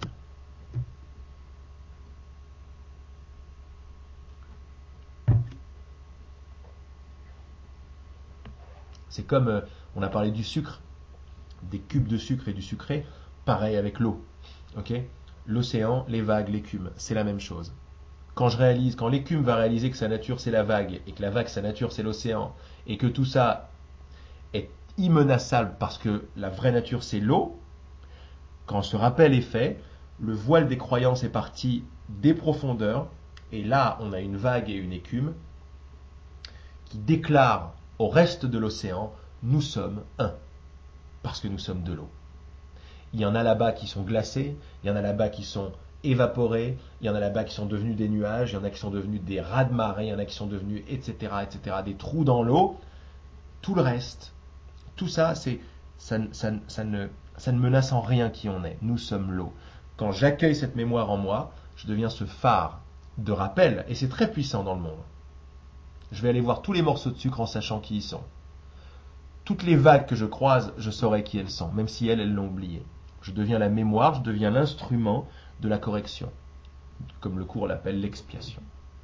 C'est comme, euh, on a parlé du sucre, des cubes de sucre et du sucré, pareil avec l'eau, ok? L'océan, les vagues, l'écume, c'est la même chose. Quand je réalise, quand l'écume va réaliser que sa nature c'est la vague, et que la vague sa nature c'est l'océan, et que tout ça est immenaçable parce que la vraie nature c'est l'eau, quand ce rappel est fait, le voile des croyances est parti des profondeurs, et là on a une vague et une écume qui déclarent au reste de l'océan, nous sommes un, parce que nous sommes de l'eau. Il y en a là-bas qui sont glacés, il y en a là-bas qui sont évaporés, il y en a là-bas qui sont devenus des nuages, il y en a qui sont devenus des raz-de-marée, il y en a qui sont devenus, et cetera, et cetera, des trous dans l'eau. Tout le reste, tout ça, c'est, ça, ça, ça, ne, ça ne menace en rien qui on est. Nous sommes l'eau. Quand j'accueille cette mémoire en moi, je deviens ce phare de rappel, et c'est très puissant dans le monde. Je vais aller voir tous les morceaux de sucre en sachant qui ils sont. Toutes les vagues que je croise, je saurai qui elles sont, même si elles, elles l'ont oublié. Je deviens la mémoire, je deviens l'instrument de la correction, comme le cours l'appelle l'expiation.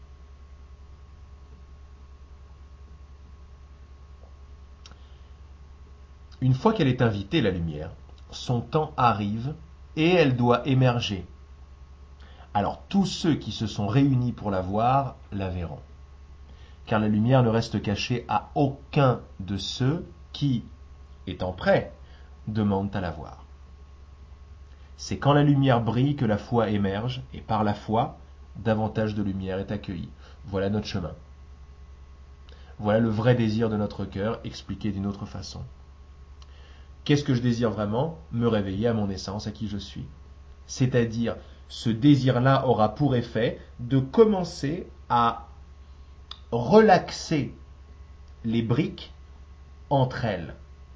Une fois qu'elle est invitée, la lumière, son temps arrive et elle doit émerger. Alors tous ceux qui se sont réunis pour la voir la verront. Car la lumière ne reste cachée à aucun de ceux qui, étant prêts, demandent à la voir. C'est quand la lumière brille que la foi émerge, et par la foi, davantage de lumière est accueillie. Voilà notre chemin. Voilà le vrai désir de notre cœur, expliqué d'une autre façon. Qu'est-ce que je désire vraiment? Me réveiller à mon essence, à qui je suis. C'est-à-dire, ce désir-là aura pour effet de commencer à relaxer les briques entre elles.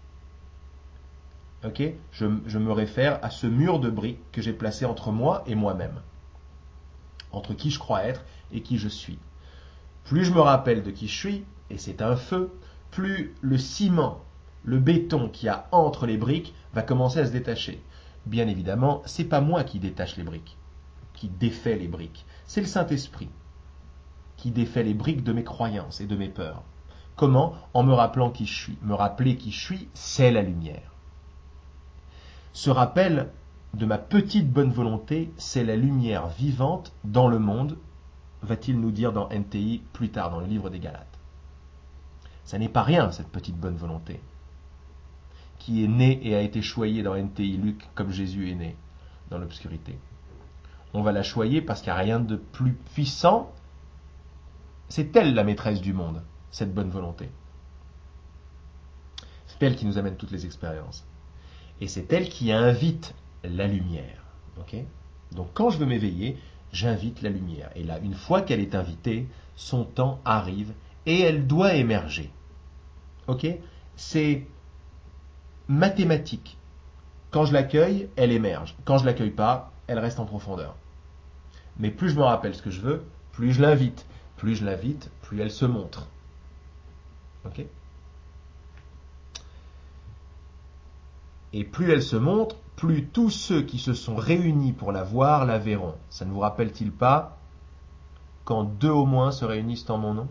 Ok? je, je me réfère à ce mur de briques que j'ai placé entre moi et moi-même. Entre qui je crois être et qui je suis. Plus je me rappelle de qui je suis, et c'est un feu, plus le ciment, le béton qu'il y a entre les briques va commencer à se détacher. Bien évidemment, c'est pas moi qui détache les briques, qui défait les briques. C'est le Saint-Esprit qui défait les briques de mes croyances et de mes peurs. Comment? En me rappelant qui je suis. Me rappeler qui je suis, c'est la lumière. Ce rappel de ma petite bonne volonté, c'est la lumière vivante dans le monde, va-t-il nous dire dans N T I plus tard dans le livre des Galates. Ça n'est pas rien, cette petite bonne volonté, qui est née et a été choyée dans N T I Luc comme Jésus est né dans l'obscurité. On va la choyer parce qu'il n'y a rien de plus puissant. C'est elle la maîtresse du monde, cette bonne volonté. C'est elle qui nous amène toutes les expériences. Et c'est elle qui invite la lumière. Okay? Donc quand je veux m'éveiller, j'invite la lumière. Et là, une fois qu'elle est invitée, son temps arrive et elle doit émerger. Ok? C'est mathématique. Quand je l'accueille, elle émerge. Quand je ne l'accueille pas, elle reste en profondeur. Mais plus je me rappelle ce que je veux, plus je l'invite. Plus je l'invite, plus elle se montre. Ok? Et plus elle se montre, plus tous ceux qui se sont réunis pour la voir la verront. Ça ne vous rappelle-t-il pas quand deux au moins se réunissent en mon nom?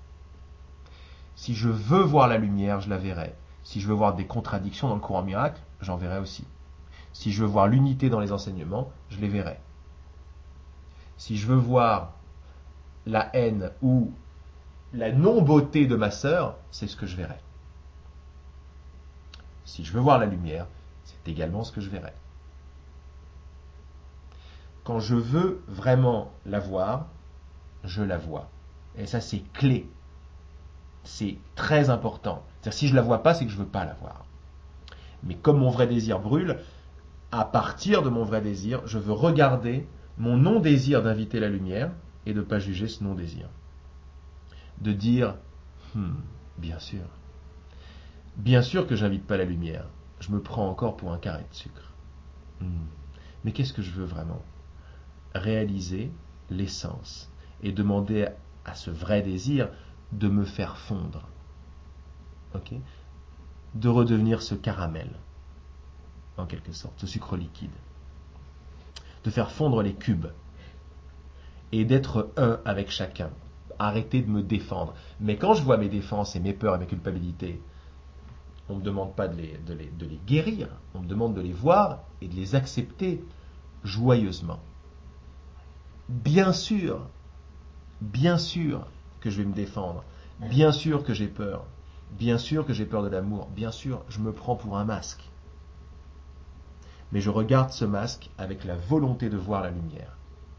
Si je veux voir la lumière, je la verrai. Si je veux voir des contradictions dans le courant miracle, j'en verrai aussi. Si je veux voir l'unité dans les enseignements, je les verrai. Si je veux voir la haine ou la non-beauté de ma sœur, c'est ce que je verrai. Si je veux voir la lumière, c'est également ce que je verrai. Quand je veux vraiment la voir, je la vois. Et ça, c'est clé. C'est très important. C'est-à-dire, si je ne la vois pas, c'est que je ne veux pas la voir. Mais comme mon vrai désir brûle, à partir de mon vrai désir, je veux regarder mon non-désir d'inviter la lumière et de ne pas juger ce non-désir. De dire, hmm, bien sûr, bien sûr que j'invite pas la lumière, je me prends encore pour un carré de sucre. Hmm. Mais qu'est-ce que je veux vraiment? Réaliser l'essence et demander à ce vrai désir de me faire fondre. Ok? De redevenir ce caramel, en quelque sorte, ce sucre liquide. De faire fondre les cubes et d'être un avec chacun. Arrêter de me défendre. Mais quand je vois mes défenses et mes peurs et mes culpabilités, on ne me demande pas de les, de, les, de les guérir, on me demande de les voir et de les accepter joyeusement. Bien sûr, bien sûr que je vais me défendre, bien sûr que j'ai peur, bien sûr que j'ai peur de l'amour, bien sûr, je me prends pour un masque. Mais je regarde ce masque avec la volonté de voir la lumière.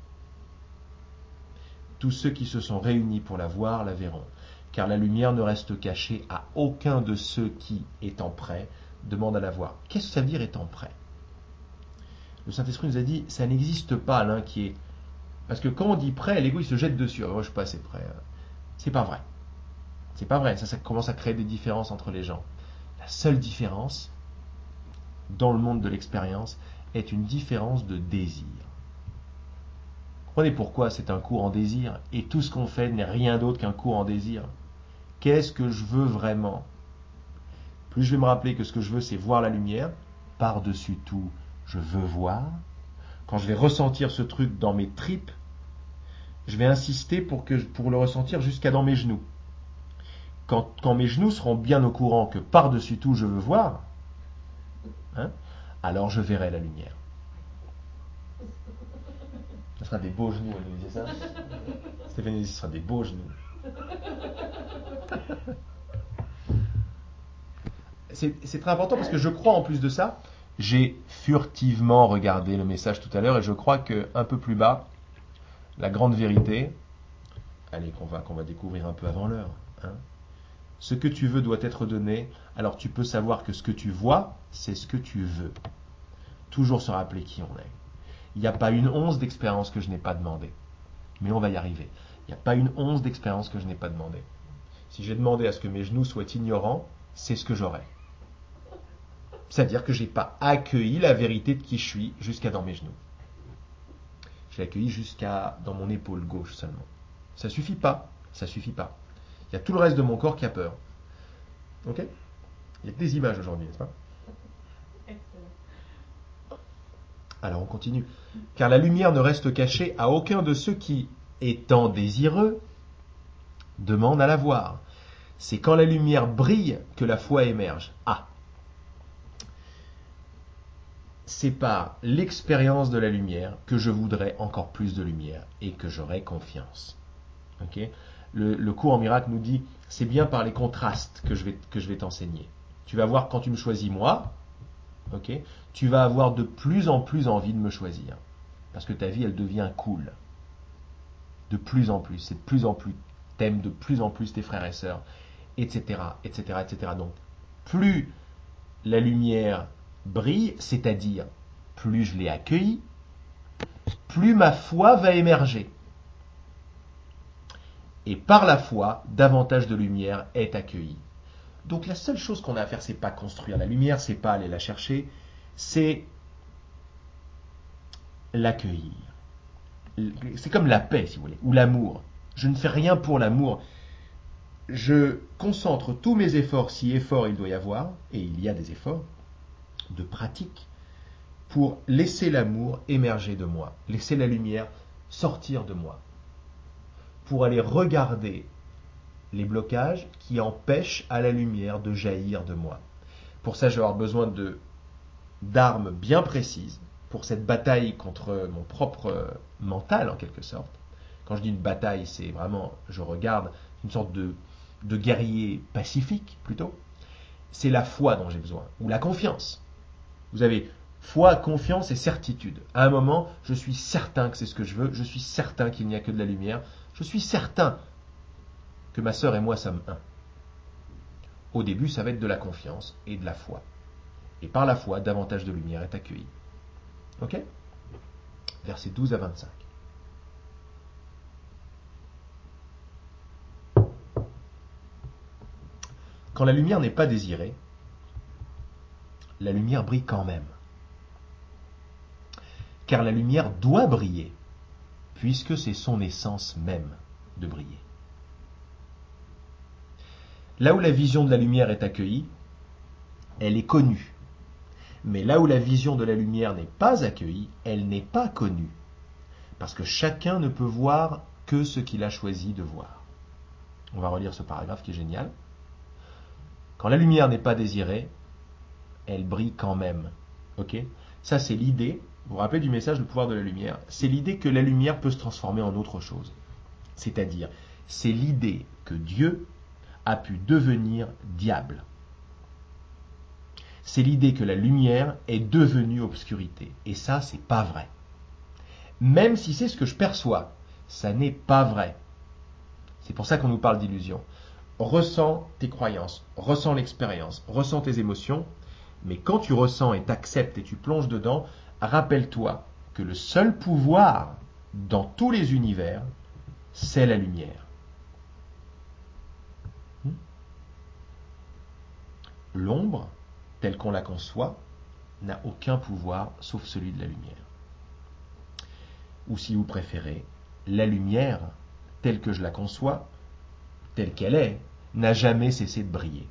Tous ceux qui se sont réunis pour la voir la verront, car la lumière ne reste cachée à aucun de ceux qui, étant prêts, demandent à la voir. Qu'est-ce que ça veut dire étant prêt? Le Saint-Esprit nous a dit, ça n'existe pas l'un qui est... Parce que quand on dit prêt, l'ego il se jette dessus. Moi, je suis pas assez prêt. C'est pas vrai. C'est pas vrai. Ça, ça commence à créer des différences entre les gens. La seule différence, dans le monde de l'expérience, est une différence de désir. Comprenez pourquoi c'est un cours en désir, et tout ce qu'on fait n'est rien d'autre qu'un cours en désir. Qu'est-ce que je veux vraiment? Plus je vais me rappeler que ce que je veux, c'est voir la lumière, par-dessus tout, je veux voir. Quand je vais ressentir ce truc dans mes tripes, je vais insister pour, que, pour le ressentir jusqu'à dans mes genoux. Quand, quand mes genoux seront bien au courant que par-dessus tout, je veux voir, hein, alors je verrai la lumière. Ce sera des beaux genoux, elle nous disait ça. Stéphanie dit, ce sera des beaux genoux. C'est, c'est très important parce que je crois en plus de ça, j'ai furtivement regardé le message tout à l'heure et je crois qu'un peu plus bas, la grande vérité, allez, qu'on va, qu'on va découvrir un peu avant l'heure, hein, ce que tu veux doit être donné, alors tu peux savoir que ce que tu vois, c'est ce que tu veux. Toujours se rappeler qui on est. Il n'y a pas une once d'expérience que je n'ai pas demandé. Mais on va y arriver. Il n'y a pas une once d'expérience que je n'ai pas demandé. Si j'ai demandé à ce que mes genoux soient ignorants, c'est ce que j'aurai. C'est-à-dire que je n'ai pas accueilli la vérité de qui je suis jusqu'à dans mes genoux. Je l'ai accueilli jusqu'à dans mon épaule gauche seulement. Ça ne suffit pas. Ça suffit pas. Il y a tout le reste de mon corps qui a peur. Ok? Il n'y a que des images aujourd'hui, n'est-ce pas? Alors on continue. Car la lumière ne reste cachée à aucun de ceux qui, étant désireux, demandent à la voir. C'est quand la lumière brille que la foi émerge. Ah! C'est par l'expérience de la lumière que je voudrais encore plus de lumière et que j'aurai confiance. Okay? Le, le cours en miracle nous dit, c'est bien par les contrastes que je vais, que je vais t'enseigner. Tu vas voir quand tu me choisis moi, okay, tu vas avoir de plus en plus envie de me choisir. Parce que ta vie, elle devient cool. De plus en plus. C'est de plus en plus. T'aimes de plus en plus tes frères et sœurs. Etc. Etc. et cetera. Donc, plus la lumière brille, c'est-à-dire plus je l'ai accueillie, plus ma foi va émerger. Et par la foi, davantage de lumière est accueillie. Donc la seule chose qu'on a à faire, c'est pas construire la lumière, c'est pas aller la chercher, c'est l'accueillir. C'est comme la paix, si vous voulez, ou l'amour. Je ne fais rien pour l'amour. Je concentre tous mes efforts, si effort il doit y avoir, et il y a des efforts, de pratique pour laisser l'amour émerger de moi, laisser la lumière sortir de moi, pour aller regarder les blocages qui empêchent à la lumière de jaillir de moi. Pour ça, je vais avoir besoin de, d'armes bien précises pour cette bataille contre mon propre mental, en quelque sorte. Quand je dis une bataille, c'est vraiment, je regarde une sorte de, de guerrier pacifique, plutôt. C'est la foi dont j'ai besoin, ou la confiance. Vous avez foi, confiance et certitude. À un moment, je suis certain que c'est ce que je veux, je suis certain qu'il n'y a que de la lumière, je suis certain que ma sœur et moi sommes un. Au début, ça va être de la confiance et de la foi. Et par la foi, davantage de lumière est accueillie. Ok ? Versets douze à vingt-cinq. Quand la lumière n'est pas désirée, la lumière brille quand même. Car la lumière doit briller, puisque c'est son essence même de briller. Là où la vision de la lumière est accueillie, elle est connue. Mais là où la vision de la lumière n'est pas accueillie, elle n'est pas connue. Parce que chacun ne peut voir que ce qu'il a choisi de voir. On va relire ce paragraphe qui est génial. Quand la lumière n'est pas désirée, elle brille quand même. Ok ? Ça, c'est l'idée, vous vous rappelez du message Le pouvoir de la lumière, c'est l'idée que la lumière peut se transformer en autre chose. C'est-à-dire, c'est l'idée que Dieu a pu devenir diable. C'est l'idée que la lumière est devenue obscurité. Et ça, c'est pas vrai. Même si c'est ce que je perçois, ça n'est pas vrai. C'est pour ça qu'on nous parle d'illusion. Ressens tes croyances, ressens l'expérience, ressens tes émotions, mais quand tu ressens et t'acceptes et tu plonges dedans, rappelle-toi que le seul pouvoir dans tous les univers, c'est la lumière. L'ombre, telle qu'on la conçoit, n'a aucun pouvoir sauf celui de la lumière. Ou si vous préférez, la lumière, telle que je la conçois, telle qu'elle est, n'a jamais cessé de briller.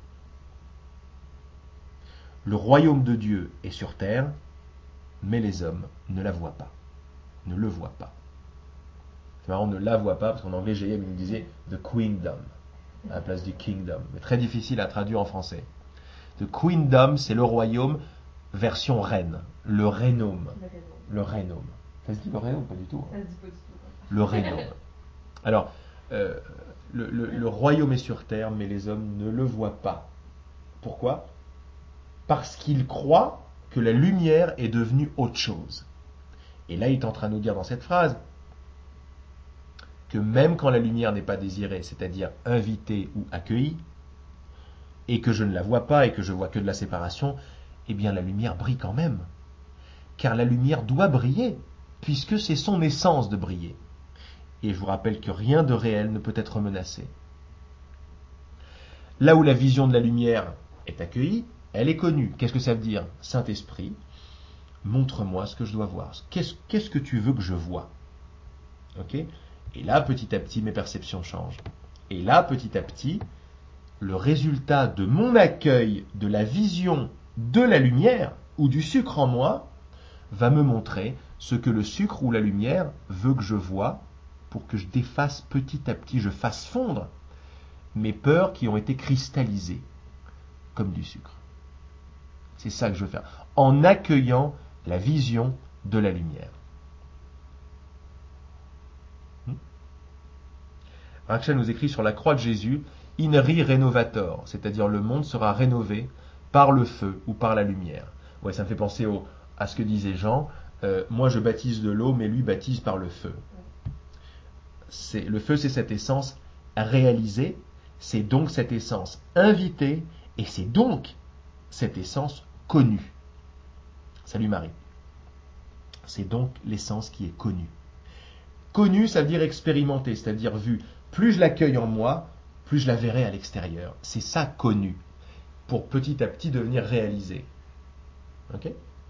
Le royaume de Dieu est sur terre, mais les hommes ne la voient pas, ne le voient pas. C'est marrant, on ne la voit pas, parce qu'en anglais, J M me disait « the queendom » à la place du kingdom, mais très difficile à traduire en français. The queendom, c'est le royaume version reine, le rénome, le rénome. Ça se dit le rénome? Pas du tout. Hein. Ça se dit pas du tout. Le rénome. Alors, euh, le, le, le royaume est sur terre, mais les hommes ne le voient pas. Pourquoi? Parce qu'ils croient que la lumière est devenue autre chose. Et là, il est en train de nous dire dans cette phrase que même quand la lumière n'est pas désirée, c'est-à-dire invitée ou accueillie, et que je ne la vois pas et que je vois que de la séparation, eh bien la lumière brille quand même. Car la lumière doit briller, puisque c'est son essence de briller. Et je vous rappelle que rien de réel ne peut être menacé. Là où la vision de la lumière est accueillie, elle est connue. Qu'est-ce que ça veut dire? Saint-Esprit, montre-moi ce que je dois voir. Qu'est-ce, qu'est-ce que tu veux que je vois? Ok? Et là, petit à petit, mes perceptions changent. Et là, petit à petit, le résultat de mon accueil de la vision de la lumière ou du sucre en moi va me montrer ce que le sucre ou la lumière veut que je vois pour que je défasse petit à petit, je fasse fondre mes peurs qui ont été cristallisées comme du sucre. C'est ça que je veux faire, en accueillant la vision de la lumière. Hmm? Rachel nous écrit sur la croix de Jésus, Inri renovator, c'est-à-dire le monde sera rénové par le feu ou par la lumière. Ouais, ça me fait penser au, à ce que disait Jean, euh, moi je baptise de l'eau, mais lui baptise par le feu. C'est, le feu, c'est cette essence réalisée, c'est donc cette essence invitée, et c'est donc cette essence connue. Salut Marie. C'est donc l'essence qui est connue. Connue, ça veut dire expérimentée, c'est-à-dire vue. Plus je l'accueille en moi, plus je la verrai à l'extérieur. C'est ça connu, pour petit à petit devenir réalisé. Ok ?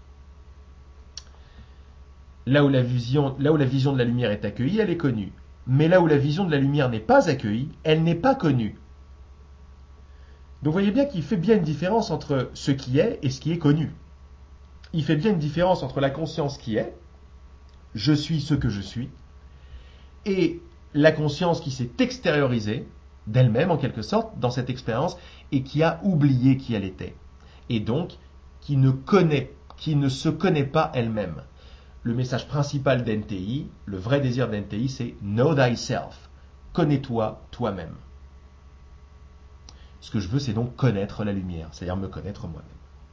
Là où la vision, là où la vision de la lumière est accueillie, elle est connue. Mais là où la vision de la lumière n'est pas accueillie, elle n'est pas connue. Donc vous voyez bien qu'il fait bien une différence entre ce qui est et ce qui est connu. il fait bien une différence entre la conscience qui est, je suis ce que je suis, et la conscience qui s'est extériorisée d'elle-même en quelque sorte dans cette expérience et qui a oublié qui elle était. Et donc qui ne connaît, qui ne se connaît pas elle-même. Le message principal d'N T I, le vrai désir d'N T I, c'est Know thyself. Connais-toi toi-même. Ce que je veux, c'est donc connaître la lumière, c'est-à-dire me connaître moi-même.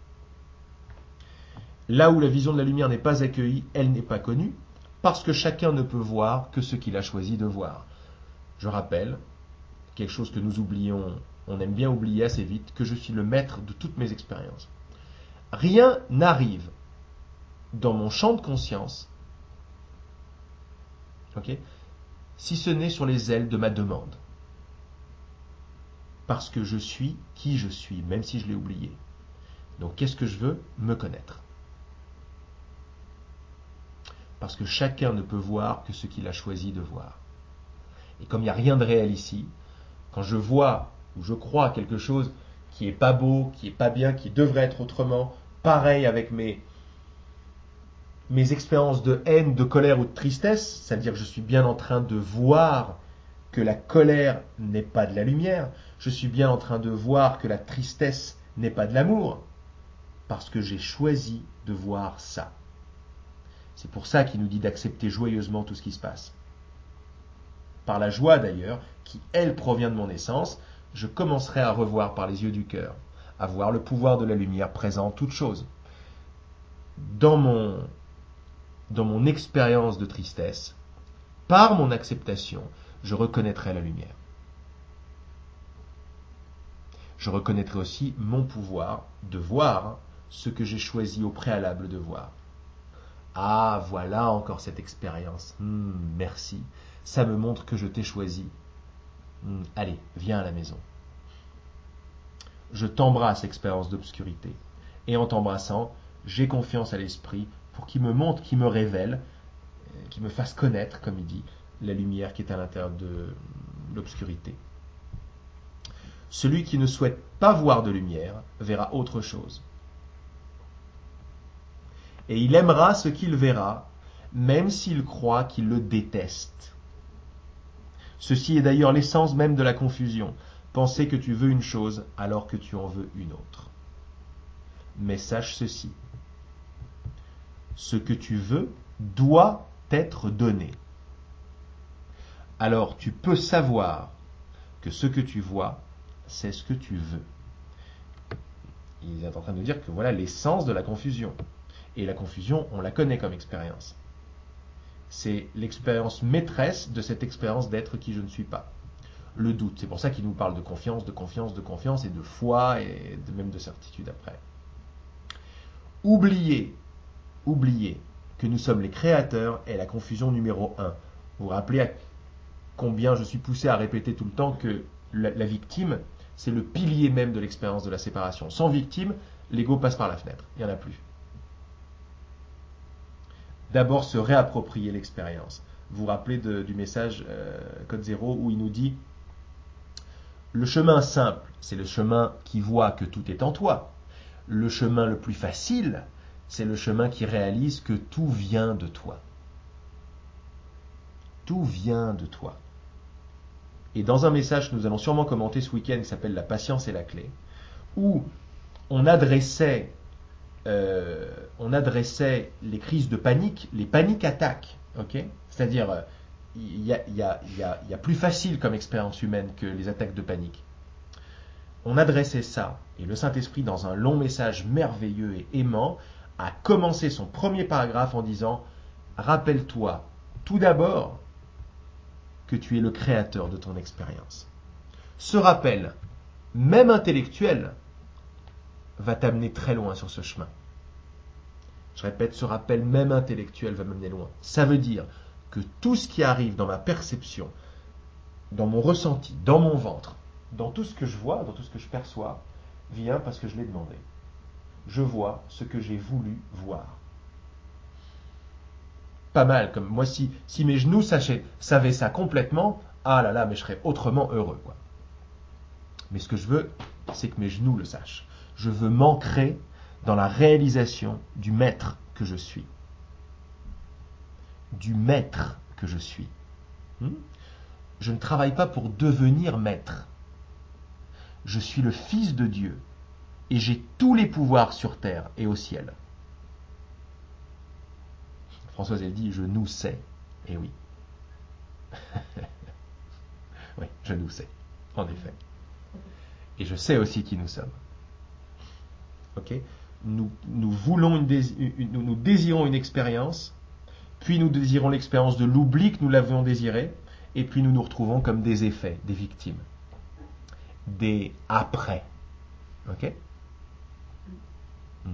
Là où la vision de la lumière n'est pas accueillie, elle n'est pas connue, parce que chacun ne peut voir que ce qu'il a choisi de voir. Je rappelle, quelque chose que nous oublions, on aime bien oublier assez vite, que je suis le maître de toutes mes expériences. Rien n'arrive dans mon champ de conscience, okay, si ce n'est sur les ailes de ma demande. Parce que je suis qui je suis, même si je l'ai oublié. Donc qu'est-ce que je veux? Me connaître. Parce que chacun ne peut voir que ce qu'il a choisi de voir. Et comme il n'y a rien de réel ici, quand je vois ou je crois à quelque chose qui n'est pas beau, qui n'est pas bien, qui devrait être autrement, pareil avec mes, mes expériences de haine, de colère ou de tristesse, c'est-à-dire que je suis bien en train de voir que la colère n'est pas de la lumière, je suis bien en train de voir que la tristesse n'est pas de l'amour, parce que j'ai choisi de voir ça. C'est pour ça qu'il nous dit d'accepter joyeusement tout ce qui se passe. Par la joie d'ailleurs, qui elle provient de mon essence, je commencerai à revoir par les yeux du cœur, à voir le pouvoir de la lumière présent en toute chose. Dans mon, dans mon expérience de tristesse, par mon acceptation, je reconnaîtrai la lumière. Je reconnaîtrai aussi mon pouvoir de voir ce que j'ai choisi au préalable de voir. Ah, voilà encore cette expérience. Mmh, merci. Ça me montre que je t'ai choisi. Mmh, allez, viens à la maison. Je t'embrasse, expérience d'obscurité. Et en t'embrassant, j'ai confiance à l'esprit pour qu'il me montre, qu'il me révèle, qu'il me fasse connaître, comme il dit, la lumière qui est à l'intérieur de l'obscurité. Celui qui ne souhaite pas voir de lumière verra autre chose. Et il aimera ce qu'il verra, même s'il croit qu'il le déteste. Ceci est d'ailleurs l'essence même de la confusion. Penser que tu veux une chose alors que tu en veux une autre. Mais sache ceci. Ce que tu veux doit être donné. Alors tu peux savoir que ce que tu vois, c'est ce que tu veux. Il est en train de nous dire que voilà l'essence de la confusion. Et la confusion, on la connaît comme expérience. C'est l'expérience maîtresse de cette expérience d'être qui je ne suis pas. Le doute, c'est pour ça qu'il nous parle de confiance, de confiance, de confiance et de foi et de, même de certitude après. Oubliez, oubliez que nous sommes les créateurs est la confusion numéro un. Vous vous rappelez à combien je suis poussé à répéter tout le temps que la, la victime, c'est le pilier même de l'expérience de la séparation. Sans victime, l'ego passe par la fenêtre, il n'y en a plus. D'abord se réapproprier l'expérience. Vous vous rappelez de, du message euh, Code Zéro où il nous dit le chemin simple, c'est le chemin qui voit que tout est en toi. Le chemin le plus facile, c'est le chemin qui réalise que tout vient de toi. Tout vient de toi. Et dans un message que nous allons sûrement commenter ce week-end qui s'appelle La patience est la clé, où on adressait Euh, on adressait les crises de panique, les paniques attaques, okay, c'est-à-dire il y, y, y, y a plus facile comme expérience humaine que les attaques de panique. On adressait ça, et le Saint-Esprit, dans un long message merveilleux et aimant, a commencé son premier paragraphe en disant « Rappelle-toi tout d'abord que tu es le créateur de ton expérience. » Ce rappel, même intellectuel, va t'amener très loin sur ce chemin. Je répète, ce rappel même intellectuel va m'amener loin. Ça veut dire que tout ce qui arrive dans ma perception, dans mon ressenti, dans mon ventre, dans tout ce que je vois, dans tout ce que je perçois, vient parce que je l'ai demandé. Je vois ce que j'ai voulu voir. Pas mal, comme moi, si, si mes genoux savaient, savaient ça complètement, ah là là, mais je serais autrement heureux, quoi. Mais ce que je veux, c'est que mes genoux le sachent. Je veux m'ancrer dans la réalisation du maître que je suis. Du maître que je suis. Je ne travaille pas pour devenir maître. Je suis le Fils de Dieu et j'ai tous les pouvoirs sur terre et au ciel. Françoise, elle dit, je nous sais. Eh oui. Oui, je nous sais, en effet. Et je sais aussi qui nous sommes. Ok ? Nous, nous voulons une, dés- une, nous, nous désirons une expérience, puis nous désirons l'expérience de l'oubli que nous l'avions désiré, et puis nous nous retrouvons comme des effets, des victimes, des après. Ok ? Hmm.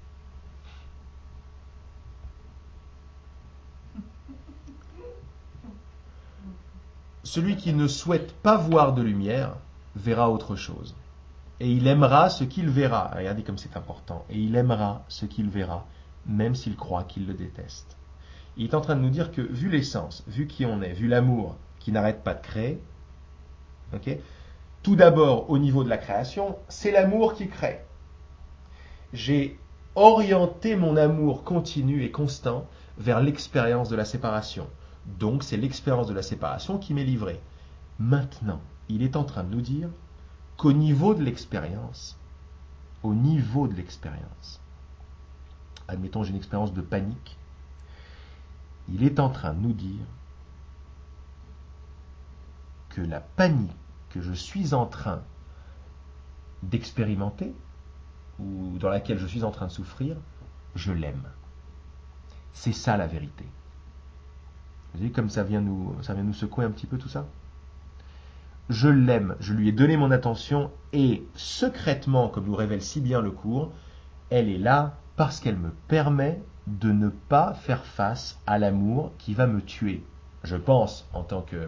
Celui qui ne souhaite pas voir de lumière verra autre chose. Et il aimera ce qu'il verra. Regardez comme c'est important. Et il aimera ce qu'il verra, même s'il croit qu'il le déteste. Il est en train de nous dire que, vu l'essence, vu qui on est, vu l'amour qui n'arrête pas de créer, okay, tout d'abord au niveau de la création, c'est l'amour qui crée. J'ai orienté mon amour continu et constant vers l'expérience de la séparation. Donc c'est l'expérience de la séparation qui m'est livrée. Maintenant, il est en train de nous dire qu'au niveau de l'expérience, au niveau de l'expérience, admettons j'ai une expérience de panique, il est en train de nous dire que la panique que je suis en train d'expérimenter, ou dans laquelle je suis en train de souffrir, je l'aime. C'est ça la vérité. Vous voyez comme ça vient nous, ça vient nous secouer un petit peu tout ça ? Je l'aime, je lui ai donné mon attention et secrètement, comme nous révèle si bien le cours, elle est là parce qu'elle me permet de ne pas faire face à l'amour qui va me tuer. Je pense en tant que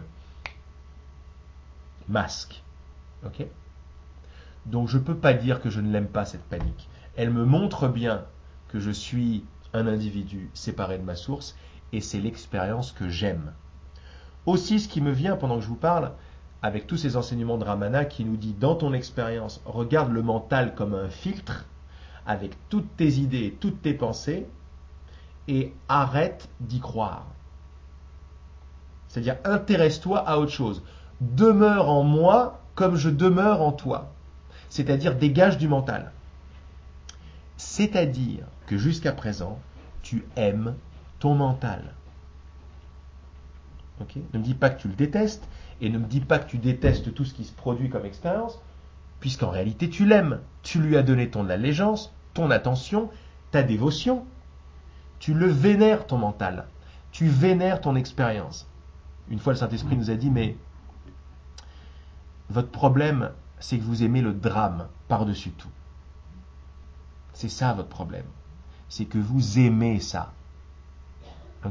masque. Ok ? Donc je ne peux pas dire que je ne l'aime pas cette panique. Elle me montre bien que je suis un individu séparé de ma source et c'est l'expérience que j'aime. Aussi ce qui me vient pendant que je vous parle, avec tous ces enseignements de Ramana qui nous dit dans ton expérience, regarde le mental comme un filtre avec toutes tes idées, toutes tes pensées et arrête d'y croire. C'est-à-dire intéresse-toi à autre chose. Demeure en moi comme je demeure en toi. C'est-à-dire dégage du mental. C'est-à-dire que jusqu'à présent, tu aimes ton mental. Okay ? Ne me dis pas que tu le détestes et ne me dis pas que tu détestes tout ce qui se produit comme expérience, puisqu'en réalité tu l'aimes. Tu lui as donné ton allégeance, ton attention, ta dévotion. Tu le vénères ton mental. Tu vénères ton expérience. Une fois le Saint-Esprit nous a dit, mais votre problème, c'est que vous aimez le drame par-dessus tout. C'est ça votre problème. C'est que vous aimez ça. Ok ?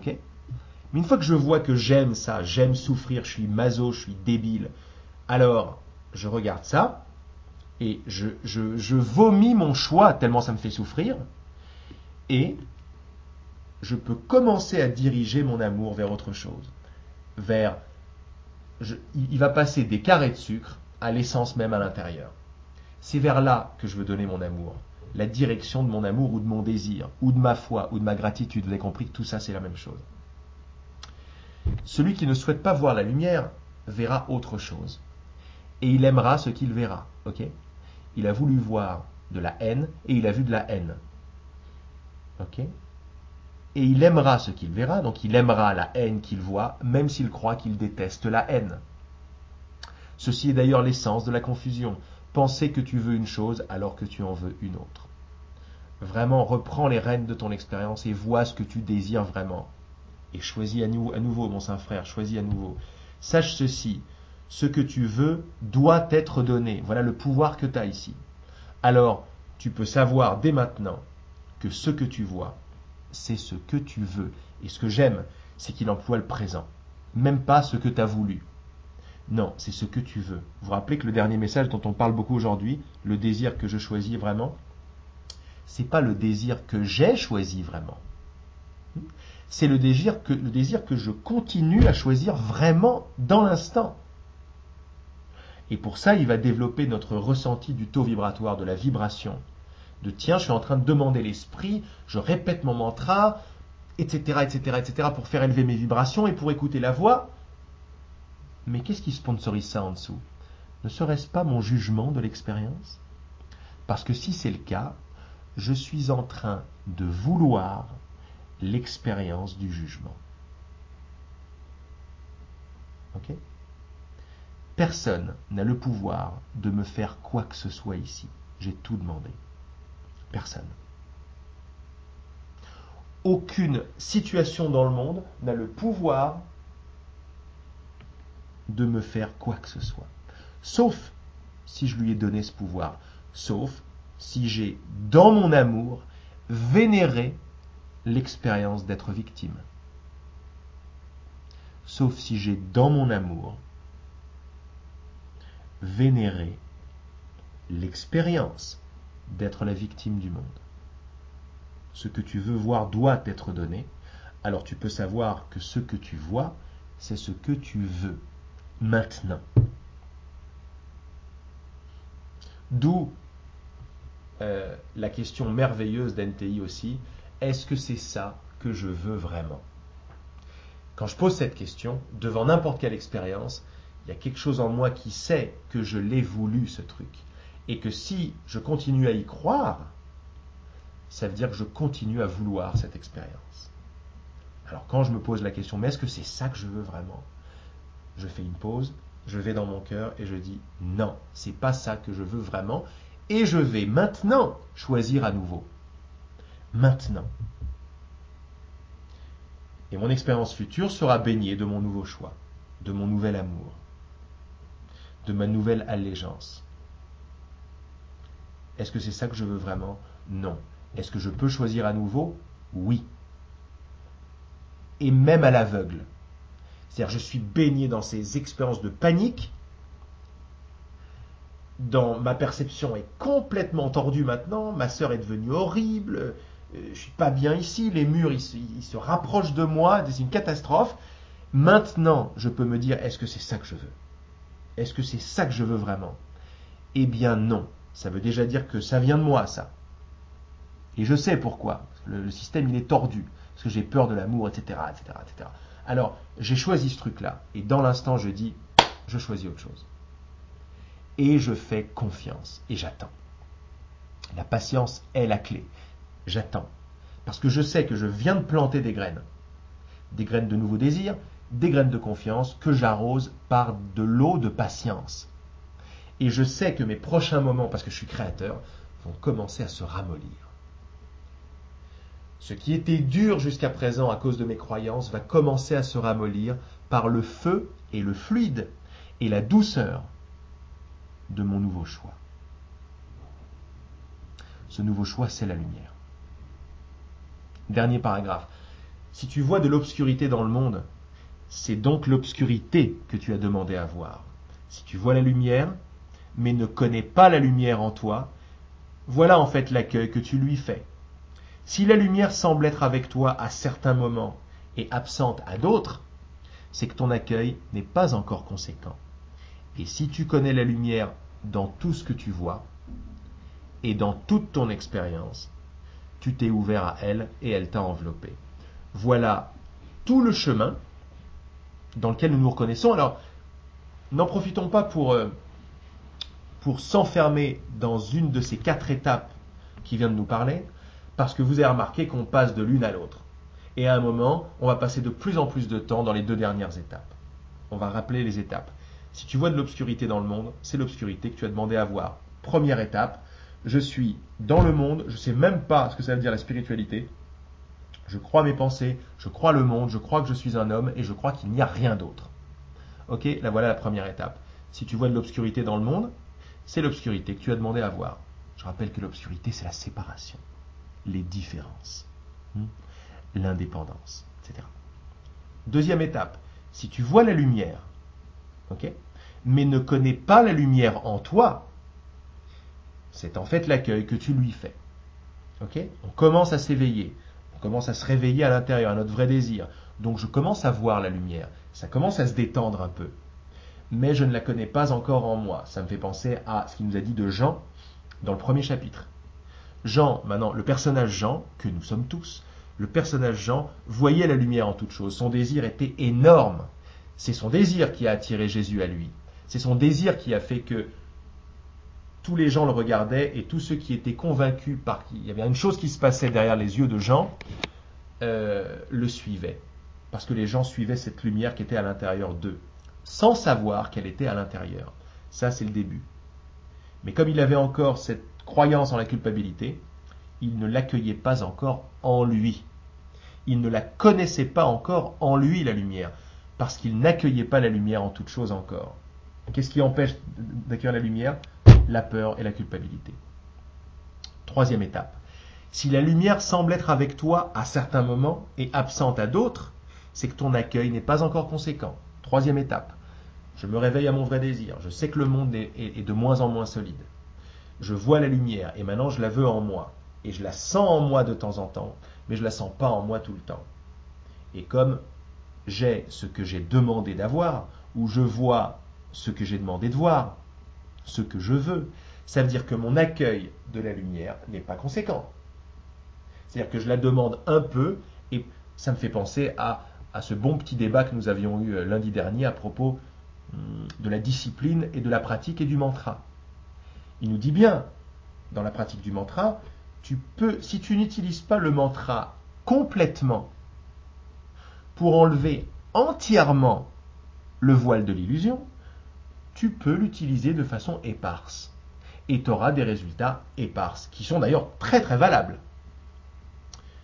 Mais une fois que je vois que j'aime ça, j'aime souffrir, je suis maso, je suis débile, alors je regarde ça et je, je, je vomis mon choix tellement ça me fait souffrir et je peux commencer à diriger mon amour vers autre chose. Vers, je, il va passer des carrés de sucre à l'essence même à l'intérieur. C'est vers là que je veux donner mon amour. La direction de mon amour ou de mon désir, ou de ma foi, ou de ma gratitude. Vous avez compris que tout ça c'est la même chose. Celui qui ne souhaite pas voir la lumière verra autre chose. Et il aimera ce qu'il verra. Okay ? Il a voulu voir de la haine et il a vu de la haine. Okay ? Et il aimera ce qu'il verra, donc il aimera la haine qu'il voit, même s'il croit qu'il déteste la haine. Ceci est d'ailleurs l'essence de la confusion. Penser que tu veux une chose alors que tu en veux une autre. Vraiment, reprends les rênes de ton expérience et vois ce que tu désires vraiment. Et choisis à, nou- à nouveau, mon saint frère, choisis à nouveau. Sache ceci, ce que tu veux doit être donné. Voilà le pouvoir que tu as ici. Alors, tu peux savoir dès maintenant que ce que tu vois, c'est ce que tu veux. Et ce que j'aime, c'est qu'il emploie le présent. Même pas ce que tu as voulu. Non, c'est ce que tu veux. Vous vous rappelez que le dernier message dont on parle beaucoup aujourd'hui, le désir que je choisis vraiment, c'est pas le désir que j'ai choisi vraiment. C'est le désir que, le désir que je continue à choisir vraiment dans l'instant. Et pour ça, il va développer notre ressenti du taux vibratoire, de la vibration, De tiens, je suis en train de demander l'esprit, je répète mon mantra, et cetera, et cetera, et cetera, pour faire élever mes vibrations et pour écouter la voix. Mais qu'est-ce qui sponsorise ça en dessous? Ne serait-ce pas mon jugement de l'expérience? Parce que si c'est le cas, je suis en train de vouloir l'expérience du jugement. Ok? Personne n'a le pouvoir de me faire quoi que ce soit ici. J'ai tout demandé. Personne. Aucune situation dans le monde n'a le pouvoir de me faire quoi que ce soit. Sauf si je lui ai donné ce pouvoir. Sauf si j'ai, dans mon amour, vénéré l'expérience d'être victime. Sauf si j'ai, dans mon amour, vénéré l'expérience d'être la victime du monde. Ce que tu veux voir doit t'être donné, alors tu peux savoir que ce que tu vois, c'est ce que tu veux, maintenant. D'où euh, la question merveilleuse d'N T I aussi, est-ce que c'est ça que je veux vraiment? Quand je pose cette question, devant n'importe quelle expérience, il y a quelque chose en moi qui sait que je l'ai voulu, ce truc. Et que si je continue à y croire, ça veut dire que je continue à vouloir cette expérience. Alors quand je me pose la question, mais est-ce que c'est ça que je veux vraiment? Je fais une pause, je vais dans mon cœur et je dis non, c'est pas ça que je veux vraiment. Et je vais maintenant choisir à nouveau. Maintenant. Et mon expérience future sera baignée de mon nouveau choix, de mon nouvel amour, de ma nouvelle allégeance. Est-ce que c'est ça que je veux vraiment? Non. Est-ce que je peux choisir à nouveau? Oui. Et même à l'aveugle. C'est-à-dire, je suis baigné dans ces expériences de panique. Dans ma perception est complètement tordue maintenant. Ma sœur est devenue horrible. Je suis pas bien ici. Les murs, ils se, ils se rapprochent de moi. C'est une catastrophe. Maintenant, je peux me dire, est-ce que c'est ça que je veux? Est-ce que c'est ça que je veux vraiment? Eh bien non. Ça veut déjà dire que ça vient de moi, ça. Et je sais pourquoi. Le, le système, il est tordu. Parce que j'ai peur de l'amour, et cetera, et cetera, et cetera. Alors, j'ai choisi ce truc-là. Et dans l'instant, je dis, je choisis autre chose. Et je fais confiance. Et j'attends. La patience est la clé. J'attends. Parce que je sais que je viens de planter des graines. Des graines de nouveaux désirs, des graines de confiance que j'arrose par de l'eau de patience. Et je sais que mes prochains moments, parce que je suis créateur, vont commencer à se ramollir. Ce qui était dur jusqu'à présent à cause de mes croyances va commencer à se ramollir par le feu et le fluide et la douceur de mon nouveau choix. Ce nouveau choix, c'est la lumière. Dernier paragraphe. Si tu vois de l'obscurité dans le monde, c'est donc l'obscurité que tu as demandé à voir. Si tu vois la lumière, mais ne connais pas la lumière en toi, voilà en fait l'accueil que tu lui fais. Si la lumière semble être avec toi à certains moments et absente à d'autres, c'est que ton accueil n'est pas encore conséquent. Et si tu connais la lumière dans tout ce que tu vois et dans toute ton expérience, tu t'es ouvert à elle et elle t'a enveloppé. Voilà tout le chemin dans lequel nous nous reconnaissons. Alors, n'en profitons pas pour, euh, pour s'enfermer dans une de ces quatre étapes qui vient de nous parler, parce que vous avez remarqué qu'on passe de l'une à l'autre. Et à un moment, on va passer de plus en plus de temps dans les deux dernières étapes. On va rappeler les étapes. Si tu vois de l'obscurité dans le monde, c'est l'obscurité que tu as demandé à voir. Première étape, je suis dans le monde, je ne sais même pas ce que ça veut dire la spiritualité. Je crois mes pensées, je crois le monde, je crois que je suis un homme et je crois qu'il n'y a rien d'autre. Ok, là voilà la première étape. Si tu vois de l'obscurité dans le monde, c'est l'obscurité que tu as demandé à voir. Je rappelle que l'obscurité, c'est la séparation, les différences, l'indépendance, et cetera. Deuxième étape, si tu vois la lumière, ok, mais ne connais pas la lumière en toi, c'est en fait l'accueil que tu lui fais. Ok, on commence à s'éveiller, on commence à se réveiller à l'intérieur, à notre vrai désir. Donc je commence à voir la lumière, ça commence à se détendre un peu. Mais je ne la connais pas encore en moi. Ça me fait penser à ce qu'il nous a dit de Jean dans le premier chapitre. Jean, maintenant, le personnage Jean, que nous sommes tous, le personnage Jean voyait la lumière en toute chose. Son désir était énorme. C'est son désir qui a attiré Jésus à lui. C'est son désir qui a fait que tous les gens le regardaient et tous ceux qui étaient convaincus par qu'il y avait une chose qui se passait derrière les yeux de Jean euh, le suivaient. Parce que les gens suivaient cette lumière qui était à l'intérieur d'eux, sans savoir qu'elle était à l'intérieur. Ça, c'est le début. Mais comme il avait encore cette croyance en la culpabilité, il ne l'accueillait pas encore en lui. Il ne la connaissait pas encore en lui, la lumière, parce qu'il n'accueillait pas la lumière en toute chose encore. Qu'est-ce qui empêche d'accueillir la lumière ? La peur et la culpabilité. Troisième étape. Si la lumière semble être avec toi à certains moments et absente à d'autres, c'est que ton accueil n'est pas encore conséquent. Troisième étape. Je me réveille à mon vrai désir. Je sais que le monde est, est, est de moins en moins solide. Je vois la lumière et maintenant je la veux en moi. Et je la sens en moi de temps en temps, mais je ne la sens pas en moi tout le temps. Et comme j'ai ce que j'ai demandé d'avoir, ou je vois ce que j'ai demandé de voir, ce que je veux, ça veut dire que mon accueil de la lumière n'est pas conséquent. C'est-à-dire que je la demande un peu, et ça me fait penser à, à ce bon petit débat que nous avions eu lundi dernier à propos hum, de la discipline et de la pratique et du mantra. Il nous dit bien, dans la pratique du mantra, tu peux, si tu n'utilises pas le mantra complètement pour enlever entièrement le voile de l'illusion, tu peux l'utiliser de façon éparse. Et tu auras des résultats éparses, qui sont d'ailleurs très très valables. Okay ?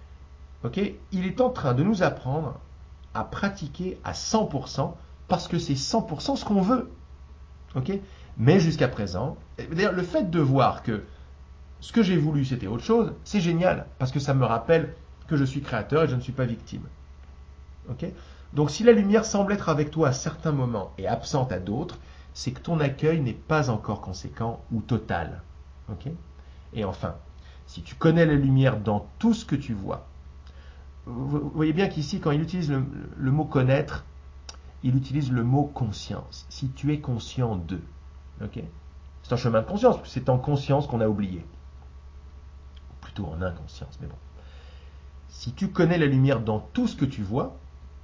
Il est en train de nous apprendre à pratiquer à cent pour cent, parce que c'est cent pour cent ce qu'on veut. Okay ? Mais jusqu'à présent, d'ailleurs le fait de voir que ce que j'ai voulu c'était autre chose, c'est génial, parce que ça me rappelle que je suis créateur et je ne suis pas victime. Okay ? Donc si la lumière semble être avec toi à certains moments et absente à d'autres, c'est que ton accueil n'est pas encore conséquent ou total. Okay ? Et enfin, si tu connais la lumière dans tout ce que tu vois, vous voyez bien qu'ici, quand il utilise le, le mot connaître, il utilise le mot conscience. Si tu es conscient d'eux. Okay ? C'est un chemin de conscience, parce que c'est en conscience qu'on a oublié. Ou plutôt en inconscience, mais bon. Si tu connais la lumière dans tout ce que tu vois,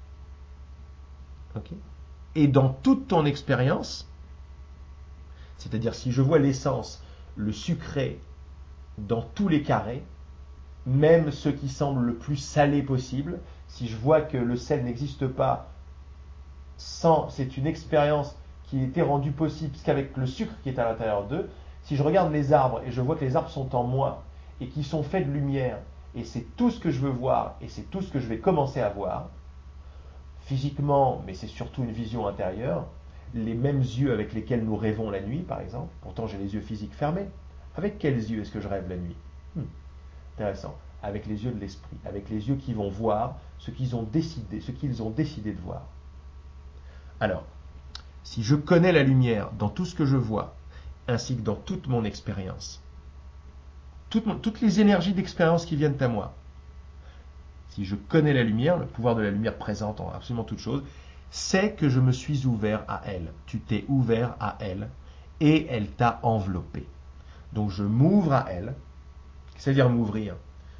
okay, et dans toute ton expérience, c'est-à-dire si je vois l'essence, le sucré, dans tous les carrés, même ceux qui semblent le plus salés possible, si je vois que le sel n'existe pas, sans, c'est une expérience qui était rendue possible qu'avec le sucre qui est à l'intérieur d'eux, si je regarde les arbres et je vois que les arbres sont en moi et qui sont faits de lumière, et c'est tout ce que je veux voir et c'est tout ce que je vais commencer à voir, physiquement, mais c'est surtout une vision intérieure, les mêmes yeux avec lesquels nous rêvons la nuit, par exemple, pourtant j'ai les yeux physiques fermés, avec quels yeux est-ce que je rêve la nuit ? hmm. Intéressant. Avec les yeux de l'esprit, avec les yeux qui vont voir ce qu'ils ont décidé, ce qu'ils ont décidé de voir. Alors, si je connais la lumière dans tout ce que je vois, ainsi que dans toute mon expérience, toutes, mon, toutes les énergies d'expérience qui viennent à moi, si je connais la lumière, le pouvoir de la lumière présente en absolument toute chose, c'est que je me suis ouvert à elle. Tu t'es ouvert à elle et elle t'a enveloppé. Donc je m'ouvre à elle, c'est-à-dire m'ouvrir.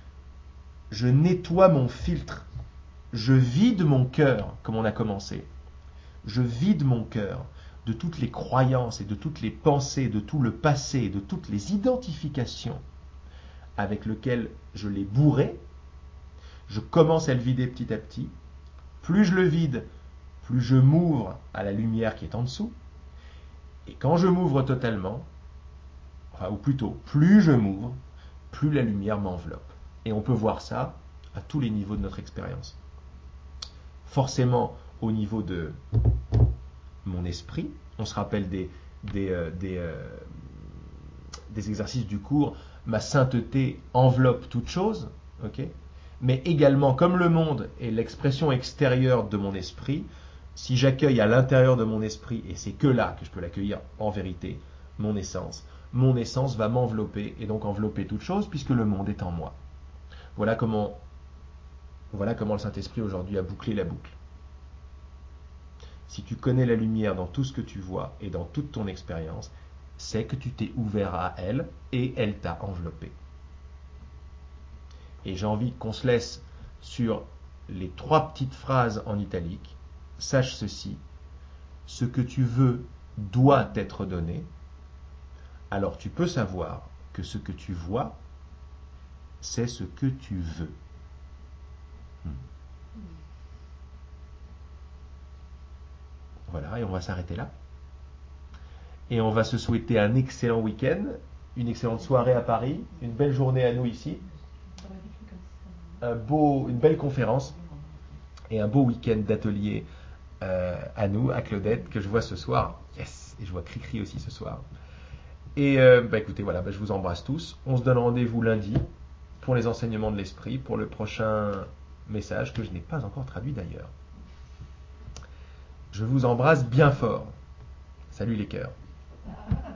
Je nettoie mon filtre. Je vide mon cœur, comme on a commencé. Je vide mon cœur de toutes les croyances et de toutes les pensées, de tout le passé, de toutes les identifications avec lesquelles je l'ai bourré. Je commence à le vider petit à petit. Plus je le vide, plus je m'ouvre à la lumière qui est en dessous. Et quand je m'ouvre totalement, enfin, ou plutôt, plus je m'ouvre, plus la lumière m'enveloppe. Et on peut voir ça à tous les niveaux de notre expérience. Forcément, au niveau de mon esprit, on se rappelle des, des, euh, des, euh, des exercices du cours, ma sainteté enveloppe toute chose, okay ? Mais également, comme le monde est l'expression extérieure de mon esprit, si j'accueille à l'intérieur de mon esprit, et c'est que là que je peux l'accueillir en vérité, mon essence, mon essence va m'envelopper, et donc envelopper toute chose, puisque le monde est en moi. Voilà comment, voilà comment le Saint-Esprit aujourd'hui a bouclé la boucle. Si tu connais la lumière dans tout ce que tu vois et dans toute ton expérience, c'est que tu t'es ouvert à elle et elle t'a enveloppé. Et j'ai envie qu'on se laisse sur les trois petites phrases en italique. Sache ceci, ce que tu veux doit être donné. Alors tu peux savoir que ce que tu vois, c'est ce que tu veux. Hmm. Voilà, et on va s'arrêter là. Et on va se souhaiter un excellent week-end, une excellente soirée à Paris, une belle journée à nous ici, un beau, une belle conférence et un beau week-end d'atelier euh, à nous, à Claudette, que je vois ce soir. Yes! Et je vois Cricri aussi ce soir. Et euh, bah écoutez, voilà, bah je vous embrasse tous. On se donne rendez-vous lundi pour les enseignements de l'esprit, pour le prochain message que je n'ai pas encore traduit d'ailleurs. Je vous embrasse bien fort. Salut les cœurs.